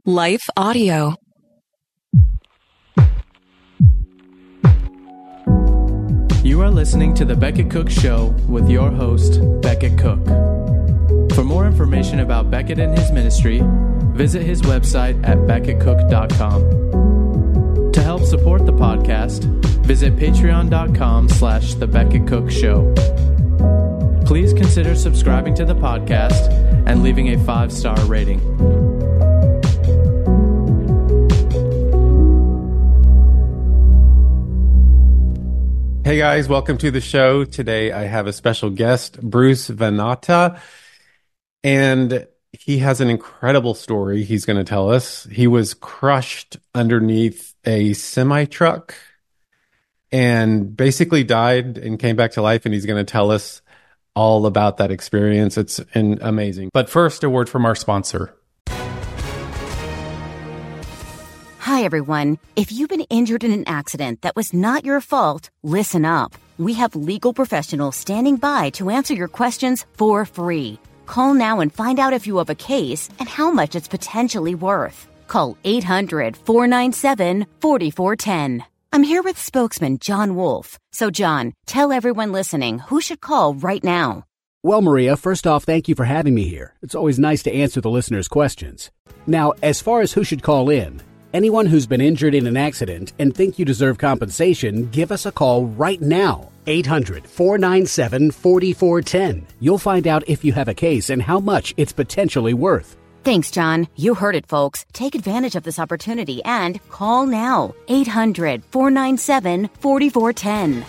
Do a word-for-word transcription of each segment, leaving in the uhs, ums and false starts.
Life Audio. You are listening to The Becket Cook Show with your host, Becket Cook. For more information about Becket and his ministry, visit his website at becket cook dot com. To help support the podcast, visit patreon.com slash The Becket Cook Show. Please consider subscribing to the podcast and leaving a five-star rating. Hey guys, welcome to the show. Today I have a special guest, Bruce Vanatta, and he has an incredible story he's going to tell us. He was crushed underneath a semi-truck and basically died and came back to life, and he's going to tell us all about that experience. It's an amazing. But first, a word from our sponsor. Hi, everyone. If you've been injured in an accident that was not your fault, listen up. We have legal professionals standing by to answer your questions for free. Call now and find out if you have a case and how much it's potentially worth. Call eight hundred, four nine seven, four four one zero. I'm here with spokesman John Wolf. So, John, tell everyone listening who should call right now. Well, Maria, first off, thank you for having me here. It's always nice to answer the listeners' questions. Now, as far as who should call in, anyone who's been injured in an accident and think you deserve compensation, give us a call right now. eight hundred, four nine seven, four four one zero. You'll find out if you have a case and how much it's potentially worth. Thanks, John. You heard it, folks. Take advantage of this opportunity and call now. eight hundred, four nine seven, four four one zero.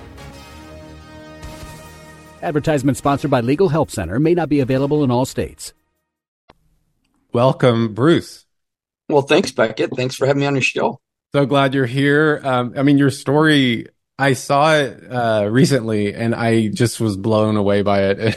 Advertisement sponsored by Legal Help Center. May not be available in all states. Welcome, Bruce. Well, thanks, Becket. Thanks for having me on your show. So glad you're here. Um, I mean, your story, I saw it uh, recently, and I just was blown away by it.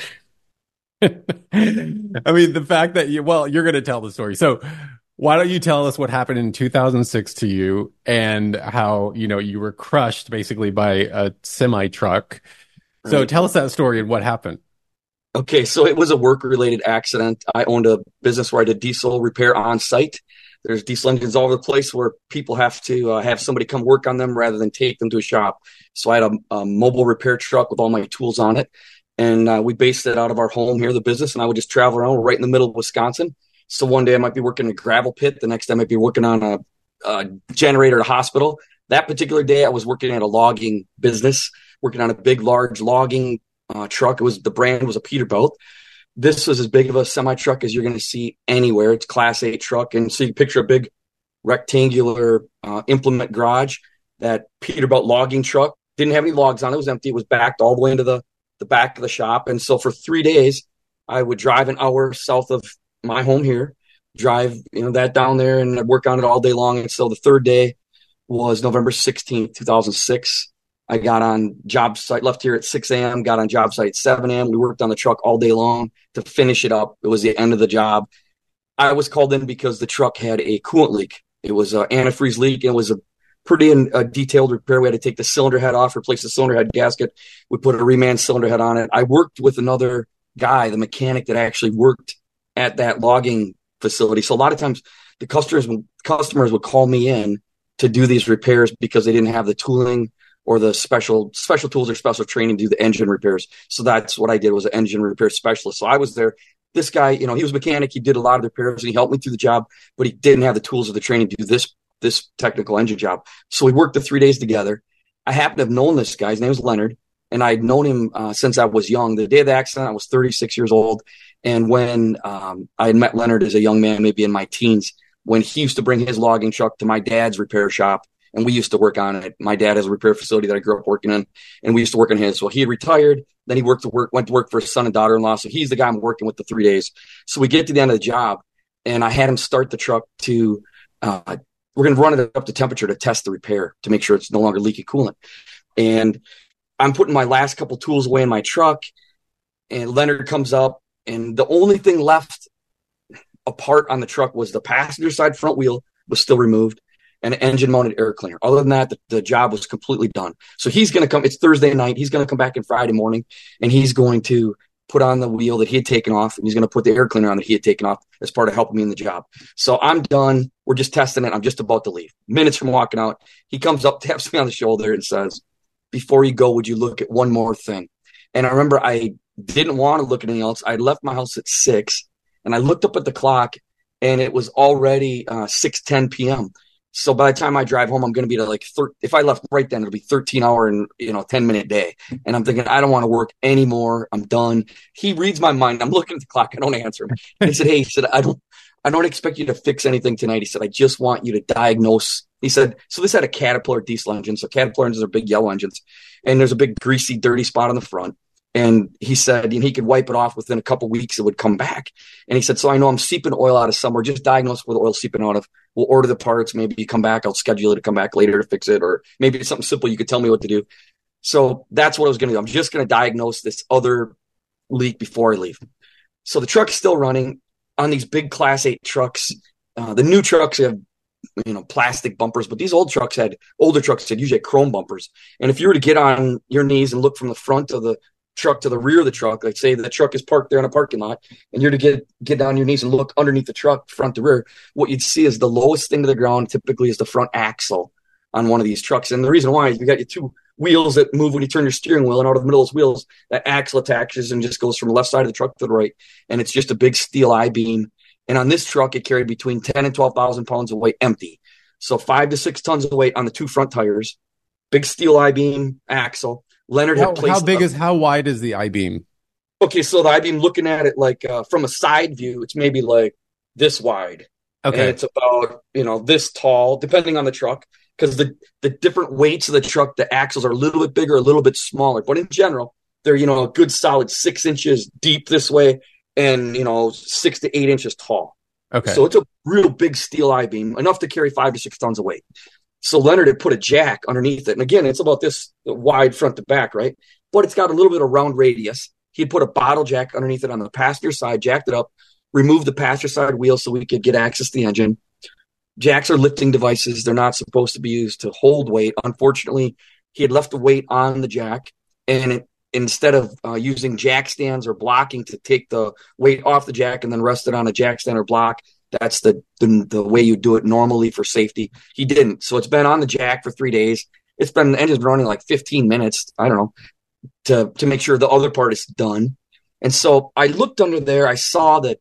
I mean, the fact that you, well, you're going to tell the story. So why don't you tell us what happened in two thousand six to you and how, you know, you were crushed basically by a semi truck. Right. So tell us that story and what happened. Okay. So it was a work related accident. I owned a business where I did diesel repair on site. There's diesel engines all over the place where people have to uh, have somebody come work on them rather than take them to a shop. So I had a, a mobile repair truck with all my tools on it. And uh, we based it out of our home here, the business, and I would just travel around right in the middle of Wisconsin. So one day I might be working in a gravel pit. The next day I might be working on a, a generator at a hospital. That particular day I was working at a logging business, working on a big, large logging uh, truck. It was, the brand was a Peterbilt. This was as big of a semi-truck as you're going to see anywhere. It's Class eight truck. And so you can picture a big rectangular uh, implement garage. That Peterbilt logging truck didn't have any logs on it. It was empty. It was backed all the way into the the back of the shop. And so for three days, I would drive an hour south of my home here, drive, you know, that down there and I'd work on it all day long. And so the third day was November sixteenth, two thousand six. I got on job site, left here at six a.m., got on job site at seven a.m. We worked on the truck all day long to finish it up. It was the end of the job. I was called in because the truck had a coolant leak. It was an antifreeze leak. It was a pretty in, uh, detailed repair. We had to take the cylinder head off, replace the cylinder head gasket. We put a reman cylinder head on it. I worked with another guy, the mechanic that actually worked at that logging facility. So a lot of times the customers, customers would call me in to do these repairs because they didn't have the tooling or the special special tools or special training to do the engine repairs. So that's what I did, was an engine repair specialist. So I was there. This guy, you know, he was a mechanic. He did a lot of the repairs and he helped me through the job, but he didn't have the tools or the training to do this this technical engine job. So we worked the three days together. I happen to have known this guy. His name was Leonard. And I'd known him uh, since I was young. The day of the accident, I was thirty-six years old. And when um, I had met Leonard as a young man, maybe in my teens, when he used to bring his logging truck to my dad's repair shop, and we used to work on it. My dad has a repair facility that I grew up working in, and we used to work on his. So he had retired. Then he worked to work, went to work for his son and daughter-in-law. So he's the guy I'm working with the three days. So we get to the end of the job, and I had him start the truck to uh, – we're going to run it up to temperature to test the repair to make sure it's no longer leaking coolant. And I'm putting my last couple tools away in my truck, and Leonard comes up, and the only thing left apart on the truck was the passenger side front wheel was still removed and an engine mounted air cleaner. Other than that, the, the job was completely done. So he's going to come, it's Thursday night. He's going to come back in Friday morning, and he's going to put on the wheel that he had taken off, and he's going to put the air cleaner on that he had taken off as part of helping me in the job. So I'm done. We're just testing it. I'm just about to leave. Minutes from walking out, he comes up, taps me on the shoulder, and says, "Before you go, would you look at one more thing?" And I remember I didn't want to look at anything else. I left my house at six, and I looked up at the clock, and it was already uh, six ten p.m. So by the time I drive home, I'm going to be to like, thir- if I left right then, it'll be thirteen hour and, you know, ten minute day. And I'm thinking, I don't want to work anymore. I'm done. He reads my mind. I'm looking at the clock. I don't answer him. And he said, "Hey," he said, I don't, I don't expect you to fix anything tonight. He said, "I just want you to diagnose." He said, so this had a Caterpillar diesel engine. So Caterpillar engines are big yellow engines, and there's a big greasy, dirty spot on the front. And he said, and he could wipe it off within a couple weeks, it would come back. And he said, "So I know I'm seeping oil out of somewhere. Just diagnose where the oil's seeping out of. We'll order the parts. Maybe you come back. I'll schedule it to come back later to fix it. Or maybe it's something simple. You could tell me what to do." So that's what I was going to do. I'm just going to diagnose this other leak before I leave. So the truck's still running on these big Class eight trucks. Uh, the new trucks have, you know, plastic bumpers, but these old trucks had, older trucks had usually had chrome bumpers. And if you were to get on your knees and look from the front of the truck to the rear of the truck, like say the truck is parked there in a parking lot, and you're to get get down your knees and look underneath the truck front to rear, what you'd see is the lowest thing to the ground typically is the front axle on one of these trucks. And the reason why is you got your two wheels that move when you turn your steering wheel, and out of the middle of those wheels, that axle attaches and just goes from the left side of the truck to the right, and it's just a big steel I-beam. And on this truck, it carried between ten and twelve thousand pounds of weight empty, so five to six tons of weight on the two front tires, big steel I-beam axle. Leonard How, had placed how big up, is how wide is the I-beam? Okay, so the I-beam, looking at it like uh, from a side view, it's maybe like this wide. Okay. And it's about, you know, this tall, depending on the truck, because the, the different weights of the truck, the axles are a little bit bigger, a little bit smaller. But in general, they're, you know, a good solid six inches deep this way and, you know, six to eight inches tall. Okay. So it's a real big steel I-beam, enough to carry five to six tons of weight. So Leonard had put a jack underneath it. And again, it's about this wide front to back, right? But it's got a little bit of round radius. He had put a bottle jack underneath it on the passenger side, jacked it up, removed the passenger side wheel so we could get access to the engine. Jacks are lifting devices. They're not supposed to be used to hold weight. Unfortunately, he had left the weight on the jack, and it, instead of uh, using jack stands or blocking to take the weight off the jack and then rest it on a jack stand or block, that's the, the the way you do it normally for safety. He didn't. So it's been on the jack for three days. It's been, the engine's been running like fifteen minutes, I don't know, to, to make sure the other part is done. And so I looked under there. I saw that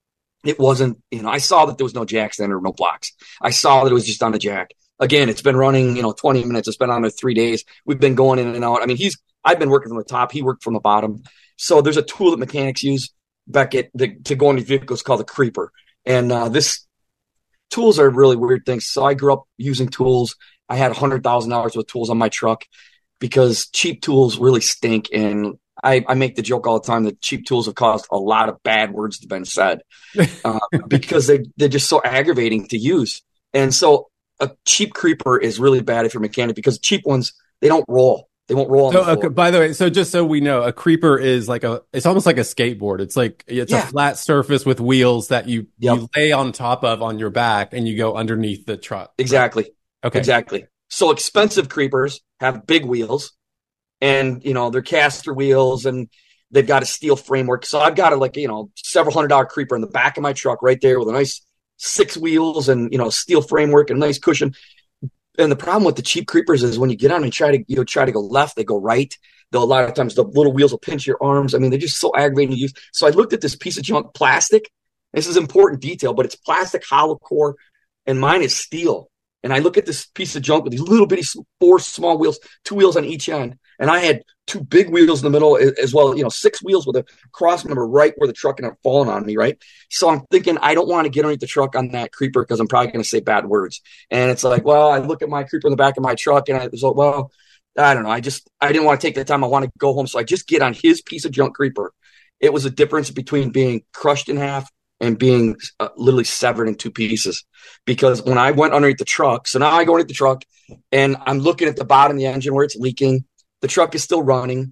it wasn't, you know, I saw that there was no jack stand or no blocks. I saw that it was just on the jack. Again, it's been running, you know, twenty minutes. It's been on there three days. We've been going in and out. I mean, he's, I've been working from the top. He worked from the bottom. So there's a tool that mechanics use, Beckett, the, to go into vehicles called the creeper. And uh, this tools are really weird things. So I grew up using tools. I had one hundred thousand dollars worth of tools on my truck because cheap tools really stink. And I, I make the joke all the time that cheap tools have caused a lot of bad words to have been said uh, because they, they're just so aggravating to use. And so a cheap creeper is really bad if you're a mechanic because cheap ones, they don't roll. They won't roll on So, the floor. okay, by the way, so just so we know, a creeper is like a, it's almost like a skateboard. It's like, it's Yeah. a flat surface with wheels that you, Yep. you lay on top of on your back and you go underneath the truck. Exactly. Okay. Exactly. So expensive creepers have big wheels and, you know, they're caster wheels and they've got a steel framework. So I've got a, like, you know, several hundred dollar creeper in the back of my truck right there with a nice six wheels and, you know, steel framework and a nice cushion. And the problem with the cheap creepers is when you get on and try to, you know, try to go left, they go right. They'll, a lot of times the little wheels will pinch your arms. I mean, they're just so aggravating to use. So I looked at this piece of junk plastic. This is important detail, but it's plastic hollow core and mine is steel. And I look at this piece of junk with these little bitty four small wheels, two wheels on each end. And I had two big wheels in the middle as well, you know, six wheels with a cross member right where the truck ended up falling on me, right? So I'm thinking I don't want to get underneath the truck on that creeper because I'm probably going to say bad words. And it's like, well, I look at my creeper in the back of my truck and I was like, well, I don't know. I just, I didn't want to take the time. I want to go home. So I just get on his piece of junk creeper. It was a difference between being crushed in half and being uh, literally severed in two pieces. Because when I went underneath the truck, so now I go underneath the truck and I'm looking at the bottom of the engine where it's leaking. The truck is still running.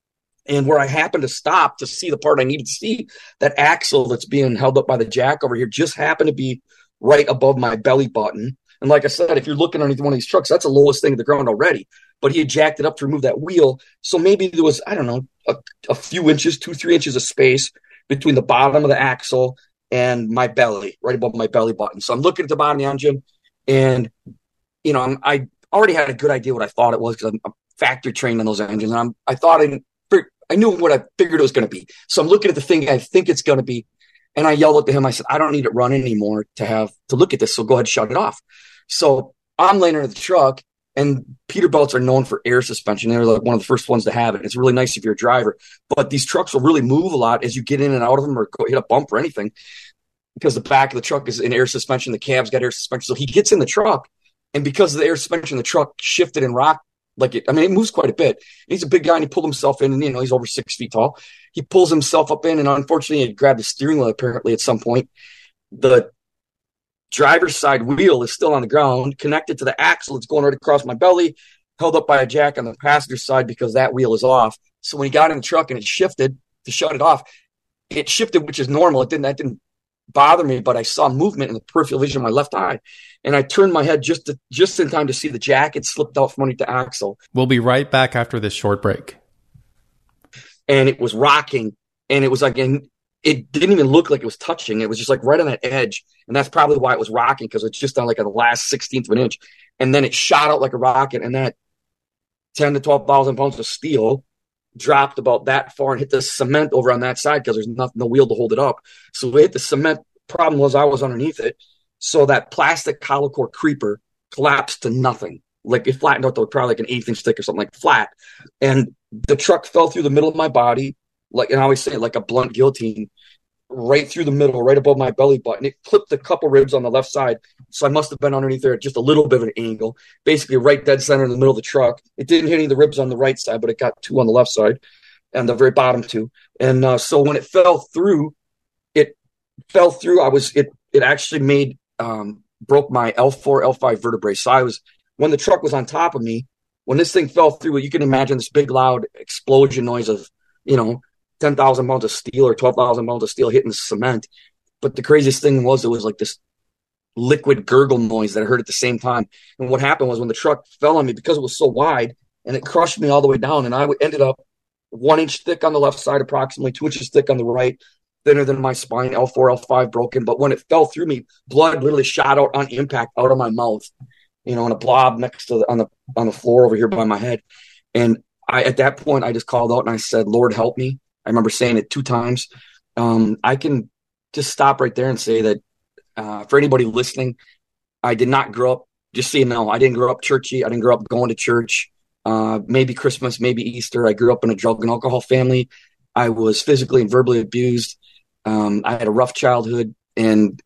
And where I happened to stop to see the part I needed to see, that axle that's being held up by the jack over here just happened to be right above my belly button. And like I said, if you're looking underneath one of these trucks, that's the lowest thing to the ground already. But he had jacked it up to remove that wheel. So maybe there was, I don't know, a, a few inches, two, three inches of space between the bottom of the axle and my belly, right above my belly button. So I'm looking at the bottom of the engine, and, you know, I'm, I already had a good idea what I thought it was because I'm, I'm factory trained on those engines. And I'm, I thought I, I knew what I figured it was going to be. So I'm looking at the thing I think it's going to be. And I yelled up to him. I said, I don't need it running anymore to have to look at this. So go ahead and shut it off. So I'm laying in the truck, and Peterbilts are known for air suspension. They're like one of the first ones to have it. It's really nice if you're a driver, but these trucks will really move a lot as you get in and out of them or go hit a bump or anything, because the back of the truck is in air suspension. The cab's got air suspension. So he gets in the truck, and because of the air suspension, the truck shifted and rocked like it. I mean, it moves quite a bit. He's a big guy, and he pulled himself in, and, you know, he's over six feet tall. He pulls himself up in, and unfortunately, he grabbed the steering wheel apparently at some point. The driver's side wheel is still on the ground, connected to the axle. It's going right across my belly, held up by a jack on the passenger side because that wheel is off. So when he got in the truck and it shifted to shut it off, it shifted, which is normal. It didn't, that didn't bother me, but I saw movement in the peripheral vision of my left eye. And I turned my head just to, just in time to see the jacket slipped out from underneath the axle. We'll be right back after this short break. And it was rocking, and it was like, and it didn't even look like it was touching. It was just like right on that edge. And that's probably why it was rocking, because it's just on like a last sixteenth of an inch. And then it shot out like a rocket, and that ten to twelve thousand pounds of steel dropped about that far and hit the cement over on that side, because there's nothing, no wheel to hold it up. So it hit the cement. Problem was I was underneath it. So that plastic hollow core creeper collapsed to nothing. Like it flattened out to probably like an eighth inch thick or something, like flat. And the truck fell through the middle of my body, like, and I always say, like a blunt guillotine, right through the middle, right above my belly button. It clipped a couple ribs on the left side. So I must have been underneath there at just a little bit of an angle, basically right dead center in the middle of the truck. It didn't hit any of the ribs on the right side, but it got two on the left side and the very bottom two. And uh, so when it fell through, it fell through. I was, it, it actually made, um, broke my L four, L five vertebrae. So I was, when the truck was on top of me, when this thing fell through, you can imagine this big loud explosion noise of, you know, ten thousand pounds of steel or twelve thousand pounds of steel hitting cement. But the craziest thing was it was like this liquid gurgle noise that I heard at the same time. And what happened was when the truck fell on me, because it was so wide, and it crushed me all the way down, and I ended up one inch thick on the left side, approximately two inches thick on the right, thinner than my spine, L four, L five broken. But when it fell through me, blood literally shot out on impact out of my mouth, you know, in a blob next to the, on the on the floor over here by my head. And I, at that point, I just called out and I said, "Lord, help me." I remember saying it two times. Um, I can just stop right there and say that uh, for anybody listening, I did not grow up, just so you know, I didn't grow up churchy. I didn't grow up going to church. Uh, maybe Christmas, maybe Easter. I grew up in a drug and alcohol family. I was physically and verbally abused. Um, I had a rough childhood, and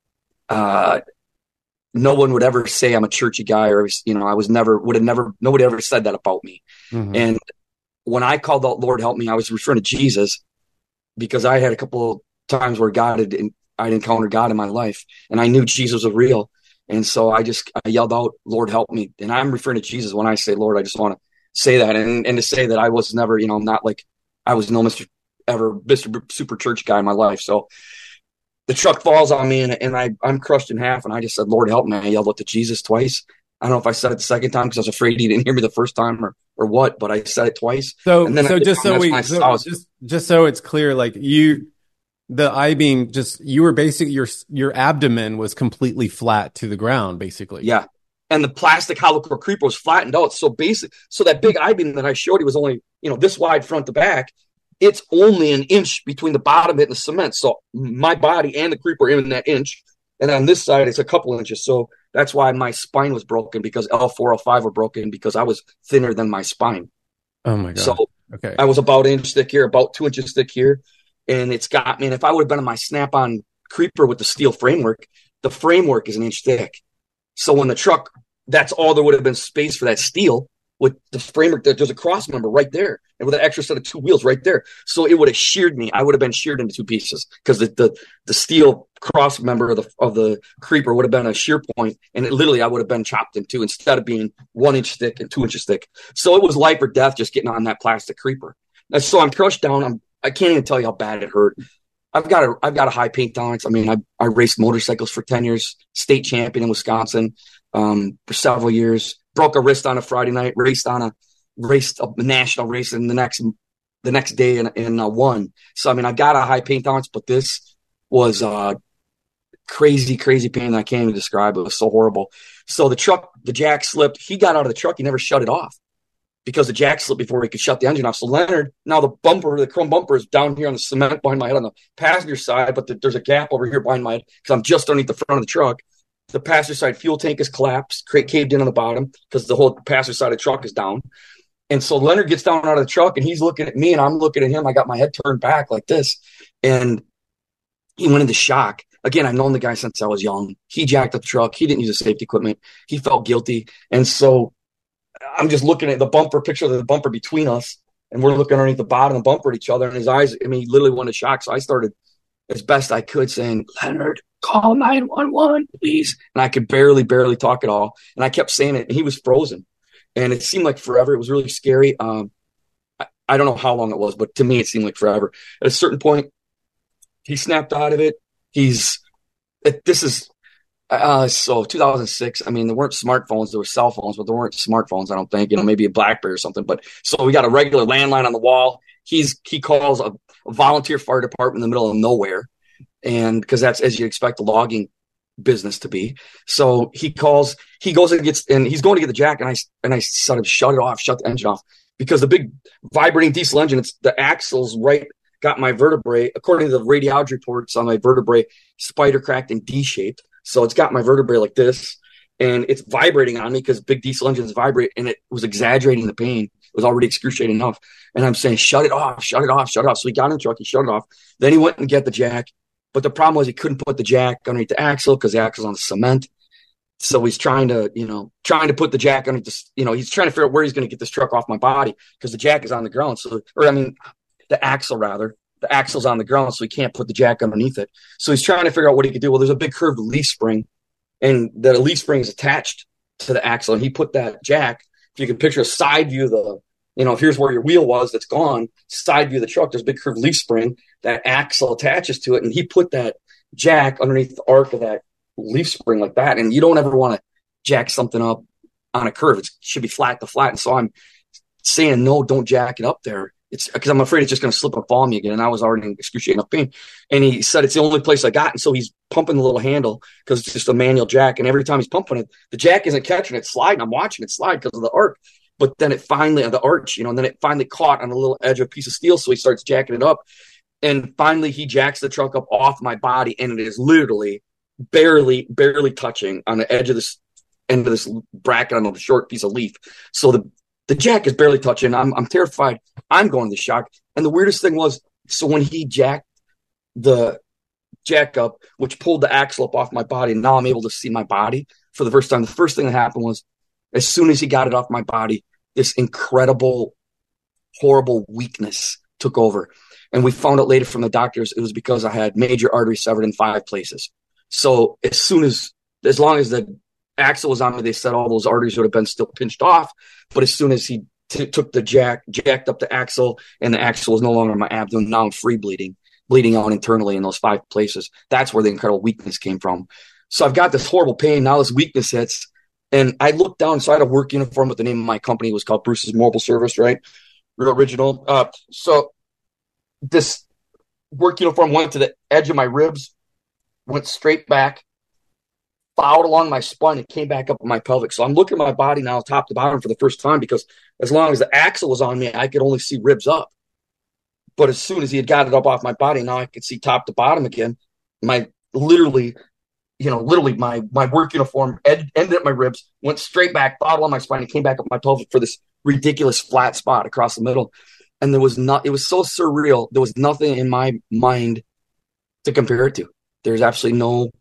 uh, no one would ever say I'm a churchy guy, or, you know, I was never, would have never, nobody ever said that about me. Mm-hmm. And when I called out, "Lord, help me," I was referring to Jesus, because I had a couple of times where God had, I'd encountered God in my life, and I knew Jesus was real. And so I just, I yelled out, "Lord, help me." And I'm referring to Jesus when I say Lord. I just want to say that. And, and to say that I was never, you know, not like I was no Mister ever Mister Super Church guy in my life. So the truck falls on me, and, and I, I'm crushed in half. And I just said, "Lord, help me." I yelled out to Jesus twice. I don't know if I said it the second time because I was afraid he didn't hear me the first time or, or what, but I said it twice. So, and then so I, just so we, so was, just, just so it's clear, like you, the I-beam, just, you were basically, your, your abdomen was completely flat to the ground, basically. Yeah. And the plastic hollow core creeper was flattened out. So basic, so that big I-beam that I showed you was only, you know, this wide front to back. It's only an inch between the bottom of it and the cement. So my body and the creeper are in that inch. And on this side, it's a couple inches. So that's why my spine was broken, because L four, L five were broken, because I was thinner than my spine. Oh my God. So okay. I was about an inch thick here, about two inches thick here. And it's got me. And if I would have been on my Snap-on creeper with the steel framework, the framework is an inch thick. So when the truck, that's all there would have been space for that steel, with the framework, that there's a cross member right there, and with an extra set of two wheels right there. So it would have sheared me. I would have been sheared into two pieces, because the, the the steel cross member of the of the creeper would have been a shear point, and it, literally I would have been chopped in two instead of being one inch thick and two inches thick. So it was life or death just getting on that plastic creeper. And so I'm crushed down. I'm I can't even tell you how bad it hurt. I've got a I've got a high pain tolerance. I mean, I I raced motorcycles for ten years, state champion in Wisconsin um, for several years. Broke a wrist on a Friday night, raced on a raced a national race, and the next the next day in, in uh, one. So, I mean, I got a high pain tolerance, but this was uh, crazy, crazy pain that I can't even describe. It was so horrible. So the truck, the jack slipped. He got out of the truck. He never shut it off because the jack slipped before he could shut the engine off. So Leonard, now the bumper, the chrome bumper is down here on the cement behind my head on the passenger side, but the, there's a gap over here behind my head because I'm just underneath the front of the truck. The passenger side fuel tank is collapsed, caved in on the bottom because the whole passenger side of the truck is down. And so Leonard gets down out of the truck and he's looking at me and I'm looking at him. I got my head turned back like this. And he went into shock. Again, I've known the guy since I was young. He jacked up the truck. He didn't use the safety equipment. He felt guilty. And so I'm just looking at the bumper, picture of the bumper between us. And we're looking underneath the bottom of the bumper at each other. And his eyes, I mean, he literally went into shock. So I started as best I could saying, Leonard, call nine one one, please. And I could barely, barely talk at all. And I kept saying it. And he was frozen. And it seemed like forever. It was really scary. Um, I, I don't know how long it was, but to me, it seemed like forever. At a certain point, he snapped out of it. He's it, this is uh, so two thousand six. I mean, there weren't smartphones. There were cell phones, but there weren't smartphones. I don't think. You know, maybe a BlackBerry or something. But so we got a regular landline on the wall. He's he calls a, a volunteer fire department in the middle of nowhere, and because that's as you expect a logging business to be. So he calls, he goes and gets, and he's going to get the jack, and I and I sort of shut it off, shut the engine off, because the big vibrating diesel engine, it's the axles right, got my vertebrae, according to the radiology reports on my vertebrae, spider cracked and D-shaped. So it's got my vertebrae like this, and it's vibrating on me because big diesel engines vibrate, and it was exaggerating the pain. It was already excruciating enough. And I'm saying, shut it off, shut it off, shut it off. So he got in the truck, he shut it off. Then he went and get the jack. But the problem was he couldn't put the jack underneath the axle because the axle's on the cement. So he's trying to, you know, trying to put the jack underneath this, you know, he's trying to figure out where he's going to get this truck off my body because the jack is on the ground. So, or I mean, the axle rather, the axle's on the ground, so he can't put the jack underneath it. So he's trying to figure out what he could do. Well, there's a big curved leaf spring, and the leaf spring is attached to the axle. And he put that jack, if you can picture a side view of the, you know, here's where your wheel was that's gone, side view of the truck, there's a big curved leaf spring, that axle attaches to it, and he put that jack underneath the arc of that leaf spring like that. And you don't ever want to jack something up on a curve. It should be flat to flat. And so I'm saying, no, don't jack it up there. It's because I'm afraid it's just going to slip and fall on me again. And I was already in excruciating pain. And he said, it's the only place I got. And so he's pumping the little handle because it's just a manual jack. And every time he's pumping it, the jack isn't catching it, sliding. I'm watching it slide because of the arc. But then it finally, the arch, you know, and then it finally caught on a little edge of a piece of steel. So he starts jacking it up. And finally, he jacks the truck up off my body, and it is literally barely, barely touching on the edge of this end of this bracket on the short piece of leaf. So the, the jack is barely touching. I'm I'm terrified. I'm going to shock. And the weirdest thing was, so when he jacked the jack up, which pulled the axle up off my body, and now I'm able to see my body for the first time. The first thing that happened was, as soon as he got it off my body, this incredible, horrible weakness took over. And we found out later from the doctors, it was because I had major arteries severed in five places. So as soon as, as long as the axle was on me, they said all those arteries would have been still pinched off. But as soon as he t- took the jack, jacked up the axle, and the axle was no longer in my abdomen, now I'm free bleeding, bleeding out internally in those five places. That's where the incredible weakness came from. So I've got this horrible pain. Now this weakness hits. And I looked down, so I had a work uniform with the name of my company. It was called Bruce's Mobile Service, right? Real original. Uh, so this work uniform went to the edge of my ribs, went straight back, followed along my spine, and came back up my pelvic. So I'm looking at my body now top to bottom for the first time, because as long as the axle was on me, I could only see ribs up. But as soon as he had got it up off my body, now I could see top to bottom again. My literally, you know, literally my, my work uniform ed- ended at my ribs, went straight back, followed along my spine, and came back up my pelvic for this ridiculous flat spot across the middle. And there was not, it was so surreal. There was nothing in my mind to compare it to. There's absolutely no,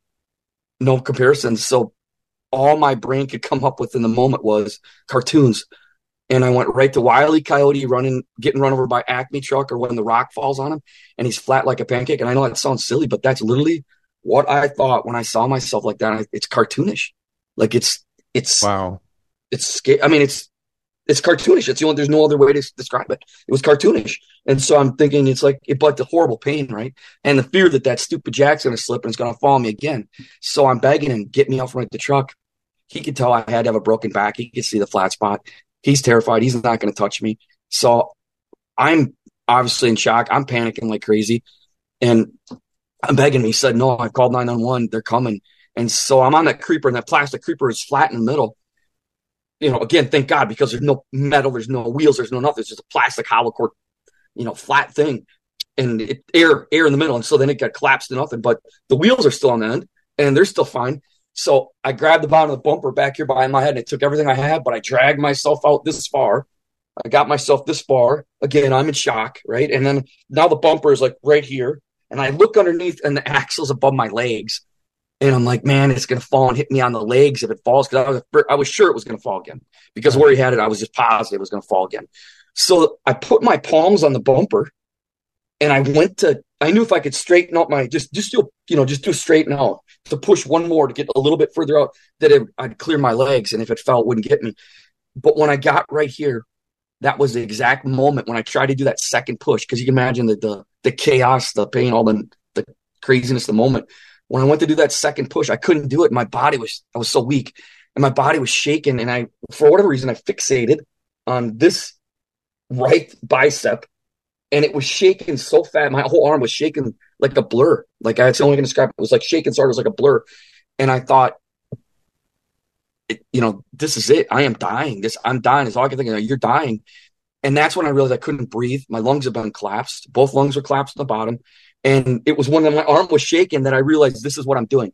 no comparisons. So all my brain could come up with in the moment was cartoons. And I went right to Wile E. Coyote running, getting run over by Acme truck, or when the rock falls on him and he's flat like a pancake. And I know that sounds silly, but that's literally what I thought when I saw myself like that. It's cartoonish. Like it's, it's, wow. It's scary. I mean, it's, It's cartoonish. It's the only, there's no other way to describe it. It was cartoonish. And so I'm thinking it's like, it, but the horrible pain, right? And the fear that that stupid jack's going to slip and it's going to fall on me again. So I'm begging him, get me off right the truck. He could tell I had to have a broken back. He could see the flat spot. He's terrified. He's not going to touch me. So I'm, obviously in shock. I'm panicking like crazy. And I'm begging him. He said, no, I've called nine one one. They're coming. And so I'm on that creeper, and that plastic creeper is flat in the middle. You know, again, thank God, because there's no metal, there's no wheels, there's no nothing. It's just a plastic hollow core, you know, flat thing. And it, air, air in the middle. And so then it got collapsed to nothing. But the wheels are still on the end, and they're still fine. So I grabbed the bottom of the bumper back here behind my head, and it took everything I had, but I dragged myself out this far. I got myself this far. Again, I'm in shock, right? And then now the bumper is like right here. And I look underneath, and the axle's above my legs. And I'm like, man, it's going to fall and hit me on the legs if it falls. Because I was, I was sure it was going to fall again. Because where he had it, I was just positive it was going to fall again. So I put my palms on the bumper, and I went to, I knew if I could straighten out my, just, just do, you know, just do straighten out to push one more to get a little bit further out, that it, I'd clear my legs. And if it fell, it wouldn't get me. But when I got right here, that was the exact moment when I tried to do that second push. Because you can imagine the, the, the chaos, the pain, all the, the craziness, the moment. When I went to do that second push, I couldn't do it. My body was, I was so weak, and my body was shaking. And I, for whatever reason, I fixated on this right bicep, and it was shaking so fast. My whole arm was shaking like a blur. Like, that's the only way I can describe it. It was like shaking, so hard, it was like a blur. And I thought, it, you know, this is it. I am dying. This, I'm dying. It's all I can think of. You're dying. And that's when I realized I couldn't breathe. My lungs have been collapsed. Both lungs were collapsed on the bottom. And it was when my arm was shaking that I realized this is what I'm doing.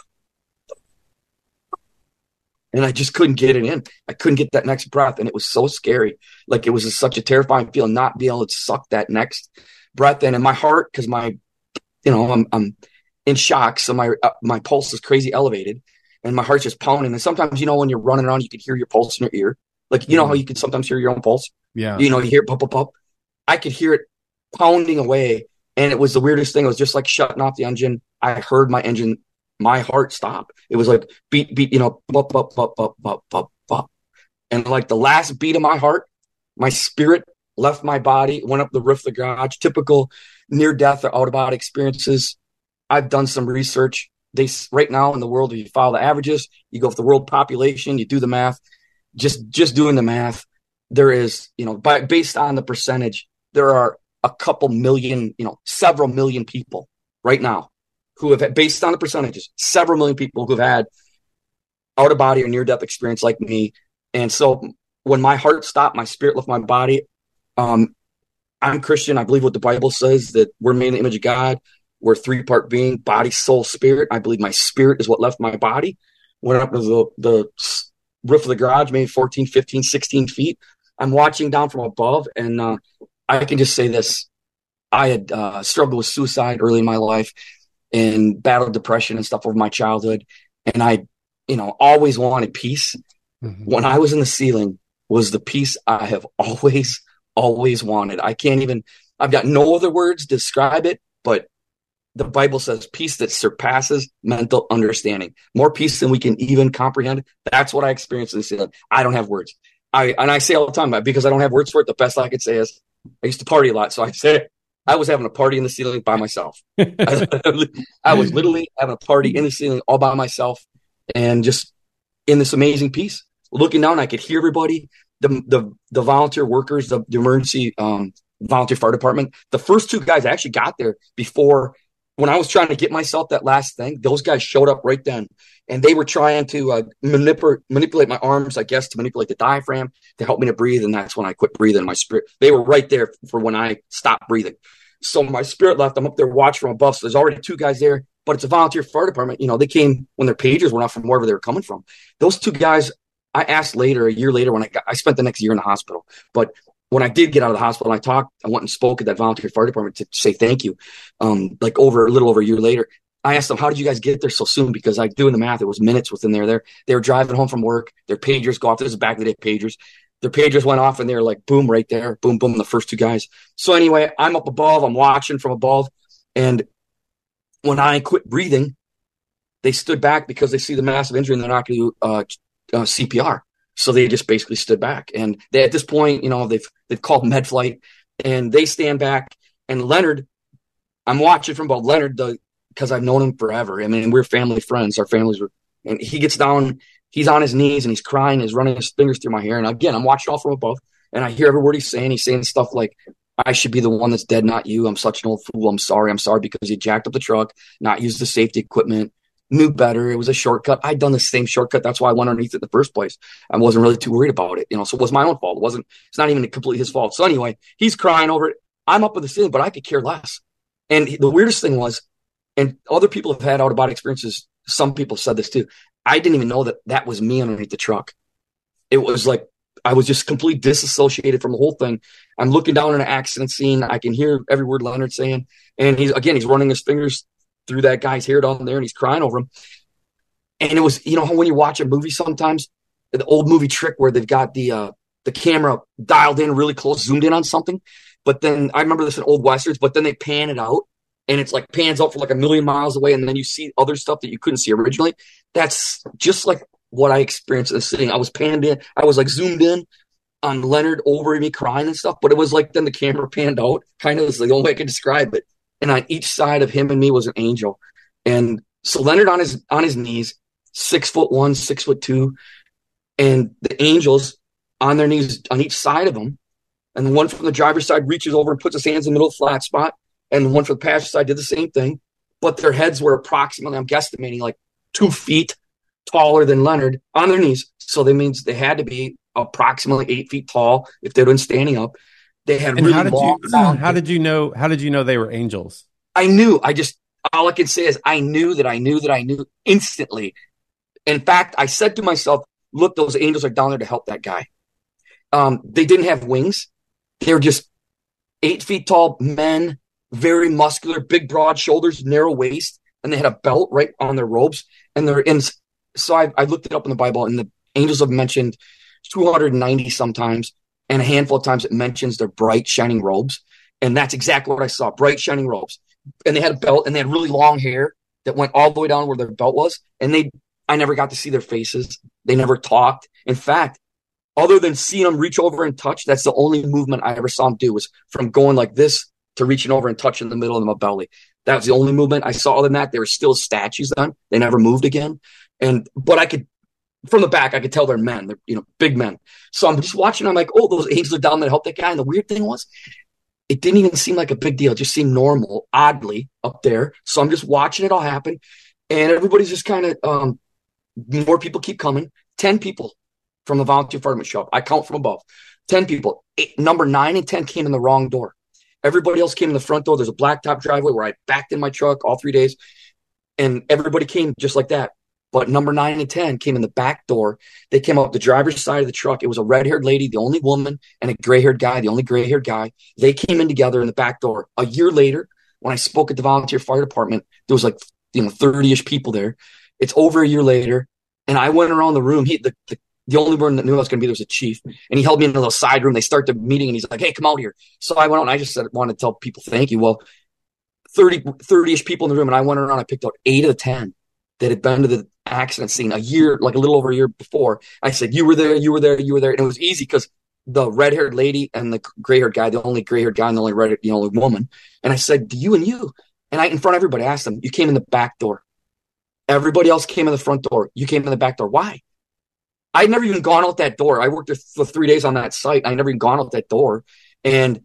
And I just couldn't get it in. I couldn't get that next breath. And it was so scary. Like, it was just such a terrifying feeling not being able to suck that next breath in. And my heart, because my, you know, I'm, I'm in shock. So my, uh, my pulse is crazy elevated, and my heart's just pounding. And sometimes, you know, when you're running around, you can hear your pulse in your ear. Like, you know how you can sometimes hear your own pulse? Yeah. You know, you hear it pop, pop, pop. I could hear it pounding away. And it was the weirdest thing. It was just like shutting off the engine. I heard my engine, my heart stop. It was like beat, beat, you know, bop, bop, bop, bop, bop, bop, bop. And like the last beat of my heart, my spirit left my body, went up the roof of the garage. Typical near-death or out-of-body experiences. I've done some research. They right now in the world, if you follow the averages, you go with the world population, you do the math. Just just doing the math, there is, you know, by, based on the percentage, there are a couple million, you know, several million people right now who have, based on the percentages, several million people who have had out of body or near death experience like me. And so when my heart stopped, my spirit left my body. Um, I'm Christian. I believe what the Bible says, that we're made in the image of God. We're a three part being, body, soul, spirit. I believe my spirit is what left my body. Went up to the, the roof of the garage, maybe fourteen, fifteen, sixteen feet. I'm watching down from above, and, uh, I can just say this. I had uh, struggled with suicide early in my life and battled depression and stuff over my childhood. And I, you know, always wanted peace. Mm-hmm. When I was in the ceiling was the peace I have always, always wanted. I can't even, I've got no other words to describe it, but the Bible says peace that surpasses mental understanding. More peace than we can even comprehend. That's what I experienced in the ceiling. I don't have words. I And I say all the time, because I don't have words for it, the best I could say is, I used to party a lot, so I say I was having a party in the ceiling by myself. I, I was literally having a party in the ceiling all by myself, and just in this amazing peace. Looking down, I could hear everybody, the the, the volunteer workers, the, the emergency um, volunteer fire department. The first two guys actually got there before, when I was trying to get myself that last thing. Those guys showed up right then, and they were trying to uh, manipulate manipulate my arms, I guess, to manipulate the diaphragm to help me to breathe. And that's when I quit breathing. My spirit, they were right there for when I stopped breathing. So my spirit left. I'm up there watching from above. So there's already two guys there, but it's a volunteer fire department. You know, they came when their pagers went off from wherever they were coming from. Those two guys, I asked later, a year later, when I got, I spent the next year in the hospital. But when I did get out of the hospital, I talked, I went and spoke at that volunteer fire department to say thank you. Um, like over a little over a year later, I asked them, how did you guys get there so soon? Because I doing the math, it was minutes within there. There, they were driving home from work. Their pagers go off. This is back in the day, pagers. Their pagers went off, and they were like, boom, right there. Boom, boom, the first two guys. So anyway, I'm up above. I'm watching from above. And when I quit breathing, they stood back because they see the massive injury and they're not going to do uh, uh, C P R. So they just basically stood back. And they, at this point, you know, they've they've called med flight, and they stand back. And Leonard, I'm watching from above. Leonard, the because I've known him forever. I mean, we're family friends. Our families were, and he gets down. He's on his knees and he's crying. He's running his fingers through my hair. And again, I'm watching all from above, and I hear every word he's saying. He's saying stuff like, I should be the one that's dead, not you. I'm such an old fool. I'm sorry. I'm sorry because you jacked up the truck, not used the safety equipment, knew better. It was a shortcut. I'd done the same shortcut. That's why I went underneath it in the first place. I wasn't really too worried about it, you know, so it was my own fault. It wasn't, it's not even completely his fault. So anyway, he's crying over it. I'm up with the ceiling, but I could care less. And the weirdest thing was, and other people have had out-of-body experiences. Some people said this too. I didn't even know that that was me underneath the truck. It was like, I was just completely disassociated from the whole thing. I'm looking down at an accident scene. I can hear every word Leonard's saying. And he's, again, he's running his fingers through that guy's hair down there and he's crying over him. And it was, you know, when you watch a movie sometimes, the old movie trick where they've got the, uh, the camera dialed in really close, zoomed in on something. But then I remember this in old Westerns, but then they pan it out and it's like pans out for like a million miles away. And then you see other stuff that you couldn't see originally. That's just like what I experienced in the city. I was panned in. I was like zoomed in on Leonard over me crying and stuff, but it was like then the camera panned out. Kind of is the only way I can describe it. And on each side of him and me was an angel. And so Leonard on his on his knees, six foot one, six foot two, and the angels on their knees on each side of him. And the one from the driver's side reaches over and puts his hands in the middle of the flat spot. And the one from the passenger side did the same thing. But their heads were approximately, I'm guesstimating, like two feet taller than Leonard on their knees. So that means they had to be approximately eight feet tall if they'd been standing up. They had And really how did long. you how did you know how did you know they were angels? I knew. I just all I can say is I knew that I knew that I knew instantly. In fact, I said to myself, "Look, those angels are down there to help that guy." Um, they didn't have wings; they were just eight feet tall men, very muscular, big, broad shoulders, narrow waist, and they had a belt right on their robes. And they're in. So I, I looked it up in the Bible, and the angels have mentioned two hundred ninety sometimes, and a handful of times it mentions their bright, shining robes. And that's exactly what I saw, bright, shining robes. And they had a belt, and they had really long hair that went all the way down where their belt was. And they, I never got to see their faces. They never talked. In fact, other than seeing them reach over and touch, that's the only movement I ever saw them do, was from going like this to reaching over and touching the middle of my belly. That was the only movement I saw. Other than that, they were still statues then. They never moved again. And, but I could, from the back, I could tell they're men. They're, you know, big men. So I'm just watching. I'm like, oh, those angels are down there to help that guy. And the weird thing was, it didn't even seem like a big deal. It just seemed normal, oddly, up there. So I'm just watching it all happen. And everybody's just kind of, um, more people keep coming. ten people from the volunteer fireman show up. I count from above. ten people. Eight, number nine and ten came in the wrong door. Everybody else came in the front door. There's a blacktop driveway where I backed in my truck all three days. And everybody came just like that. But number nine and ten came in the back door. They came up the driver's side of the truck. It was a red-haired lady, the only woman, and a gray-haired guy, the only gray-haired guy. They came in together in the back door. A year later, when I spoke at the volunteer fire department, there was like, you know, thirty-ish people there. It's over a year later, and I went around the room. He, the, the, the only one that knew I was going to be there was a chief, and he held me in a little side room. They start the meeting, and he's like, "Hey, come out here." So I went out, and I just said, wanted to tell people thank you. Well, thirty, thirty-ish people in the room, and I went around. I picked out eight of the ten that had been to the accident scene a year, like a little over a year before. I said, you were there, you were there, you were there. And it was easy because the red-haired lady and the gray-haired guy, the only gray-haired guy and the only red, the only woman. And I said, do you and you? And I, in front of everybody, asked them, you came in the back door. Everybody else came in the front door. You came in the back door. Why? I'd never even gone out that door. I worked there for three days on that site. I never even gone out that door. And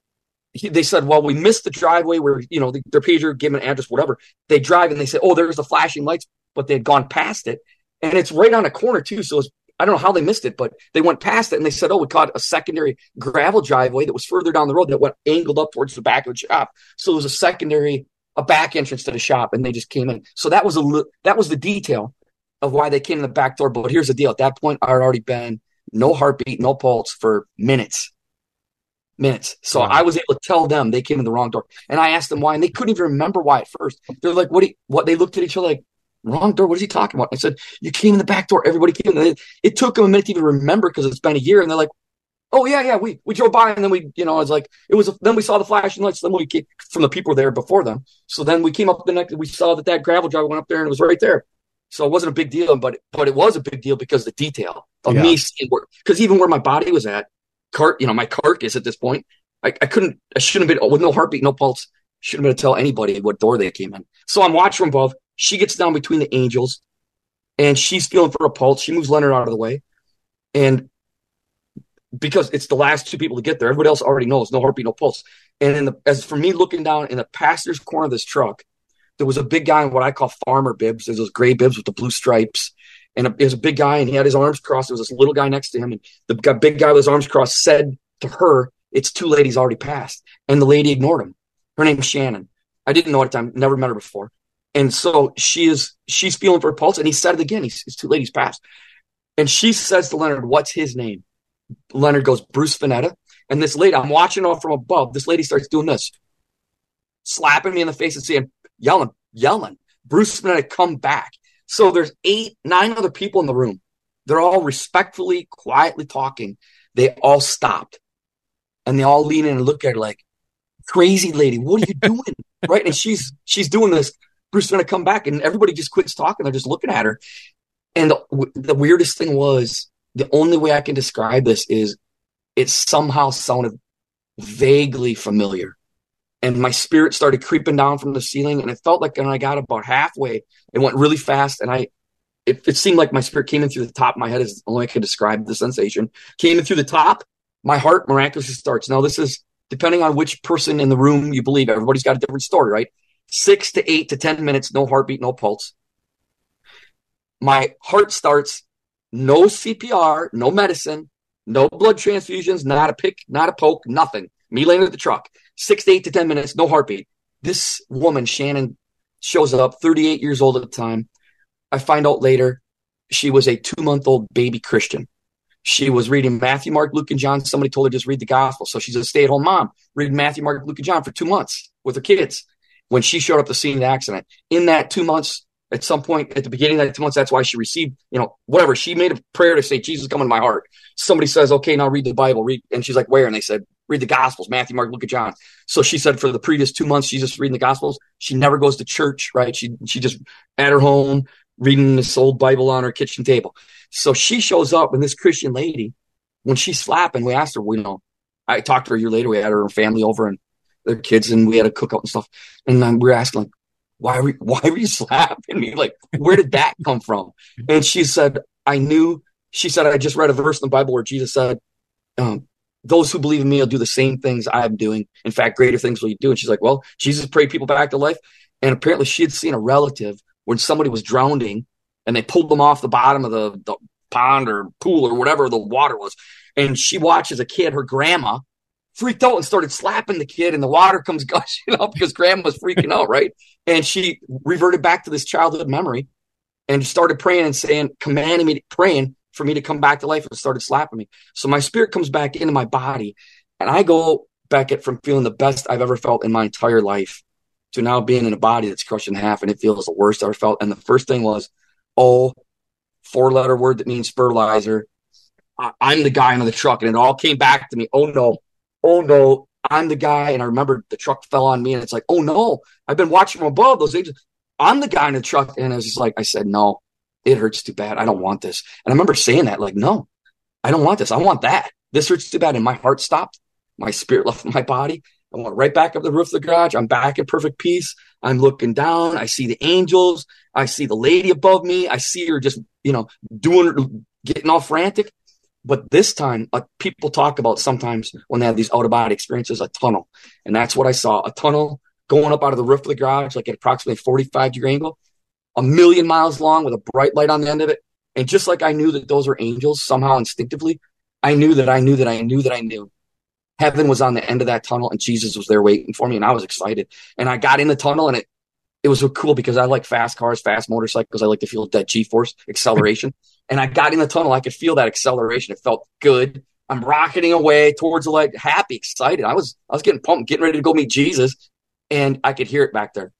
he, they said, well, we missed the driveway where, you know, the, their pager gave an address, whatever. They drive and they say, oh, there's the flashing lights, but they had gone past it. And it's right on a corner too. So it's, I don't know how they missed it, but they went past it and they said, oh, we caught a secondary gravel driveway that was further down the road that went angled up towards the back of the shop. So it was a secondary, a back entrance to the shop, and they just came in. So that was a that was the detail of why they came in the back door. But here's the deal. At that point, I had already been no heartbeat, no pulse for minutes. Minutes. So wow. I was able to tell them they came in the wrong door. And I asked them why, and they couldn't even remember why at first. They're like, what do you, what? They looked at each other like, wrong door? What is he talking about? I said, you came in the back door. Everybody came in. It, it took them a minute to even remember because it's been a year. And they're like, oh, yeah, yeah. We we drove by and then we, you know, I was like, it was, a, then we saw the flashing lights. Then we came from the people there before them. So then we came up the next, we saw that that gravel drive went up there and it was right there. So it wasn't a big deal, but, but it was a big deal because the detail of yeah. me seeing where, because even where my body was at, cart, you know, my carcass at this point, I, I couldn't, I shouldn't have been, with no heartbeat, no pulse, shouldn't have been able to tell anybody what door they came in. So I'm watching from above. She gets down between the angels and she's feeling for a pulse. She moves Leonard out of the way. And because it's the last two people to get there. Everybody else already knows, no heartbeat, no pulse. And in the, as for me looking down in the passenger's corner of this truck, there was a big guy in what I call farmer bibs. There's those gray bibs with the blue stripes. And it was a big guy, and he had his arms crossed. There was this little guy next to him, and the big guy with his arms crossed said to her, "It's two ladies already passed." And the lady ignored him. Her name's Shannon. I didn't know at the time, never met her before. And so she is, she's feeling for her pulse, and he said it again. He's, it's two ladies passed. And she says to Leonard, "What's his name?" Leonard goes, "Bruce Vanetta." And this lady, I'm watching off from above. This lady starts doing this, slapping me in the face and saying, yelling, yelling, "Bruce Vanetta, come back." So there's eight, nine other people in the room. They're all respectfully, quietly talking. They all stopped. And they all lean in and look at her like, "Crazy lady, what are you doing?" Right? And she's she's doing this, "Bruce Vanetta, come back." And everybody just quits talking. They're just looking at her. And the, the weirdest thing was, the only way I can describe this is it somehow sounded vaguely familiar. And my spirit started creeping down from the ceiling, and it felt like when I got about halfway, it went really fast, and I, it, it seemed like my spirit came in through the top of my head, is the only way I could describe the sensation. Came in through the top, my heart miraculously starts. Now, this is, depending on which person in the room you believe, everybody's got a different story, right? Six to eight to ten minutes, no heartbeat, no pulse. My heart starts, no C P R, no medicine, no blood transfusions, not a pick, not a poke, nothing. Me laying at the truck. Six to eight to ten minutes, no heartbeat. This woman, Shannon, shows up, thirty-eight years old at the time. I find out later she was a two-month-old baby Christian. She was reading Matthew, Mark, Luke, and John. Somebody told her just read the gospel. So she's a stay-at-home mom, reading Matthew, Mark, Luke, and John for two months with her kids. When she showed up at the scene of the accident, in that two months, at some point at the beginning of that two months, that's why she received, you know, whatever. She made a prayer to say, "Jesus, come into my heart." Somebody says, "Okay, now read the Bible." Read, and she's like, "Where?" And they said, "Read the Gospels, Matthew, Mark, Luke, and John." So she said for the previous two months, she's just reading the Gospels. She never goes to church, right? She she just at her home reading this old Bible on her kitchen table. So she shows up, and this Christian lady, when she's slapping, we asked her, we know, I talked to her a year later. We had her family over and their kids, and we had a cookout and stuff. And then we were asking, like, why were, why were you slapping me? Like, where did that come from? And she said, I knew, she said, I just read a verse in the Bible where Jesus said, um, "Those who believe in me will do the same things I'm doing. In fact, greater things will you do." And she's like, well, Jesus prayed people back to life. And apparently she had seen a relative when somebody was drowning and they pulled them off the bottom of the, the pond or pool or whatever the water was. And she watched as a kid, her grandma freaked out and started slapping the kid, and the water comes gushing up because grandma was freaking out, right? And she reverted back to this childhood memory and started praying and saying, commanding me, praying for me to come back to life, and started slapping me. So my spirit comes back into my body, and I go back at from feeling the best I've ever felt in my entire life to now being in a body that's crushed in half, and it feels the worst I ever felt. And the first thing was, oh, four-letter word that means fertilizer. I- I'm the guy in the truck, and it all came back to me. Oh, no. Oh, no. I'm the guy. And I remember the truck fell on me, and it's like, oh, no. I've been watching from above. Those angels. I'm the guy in the truck. And I was just like, I said, no. It hurts too bad. I don't want this. And I remember saying that, like, no, I don't want this. I want that. This hurts too bad. And my heart stopped. My spirit left my body. I went right back up the roof of the garage. I'm back in perfect peace. I'm looking down. I see the angels. I see the lady above me. I see her just, you know, doing, getting all frantic. But this time, uh, people talk about sometimes when they have these out-of-body experiences, a tunnel. And that's what I saw, a tunnel going up out of the roof of the garage, like at approximately forty-five degree angle, a million miles long with a bright light on the end of it. And just like I knew that those were angels, somehow instinctively, I knew that I knew that I knew that I knew. Heaven was on the end of that tunnel, and Jesus was there waiting for me, and I was excited. And I got in the tunnel, and it it was so cool because I like fast cars, fast motorcycles. I like to feel that G-force acceleration. And I got in the tunnel. I could feel that acceleration. It felt good. I'm rocketing away towards the light, happy, excited. I was I was getting pumped, getting ready to go meet Jesus, and I could hear it back there.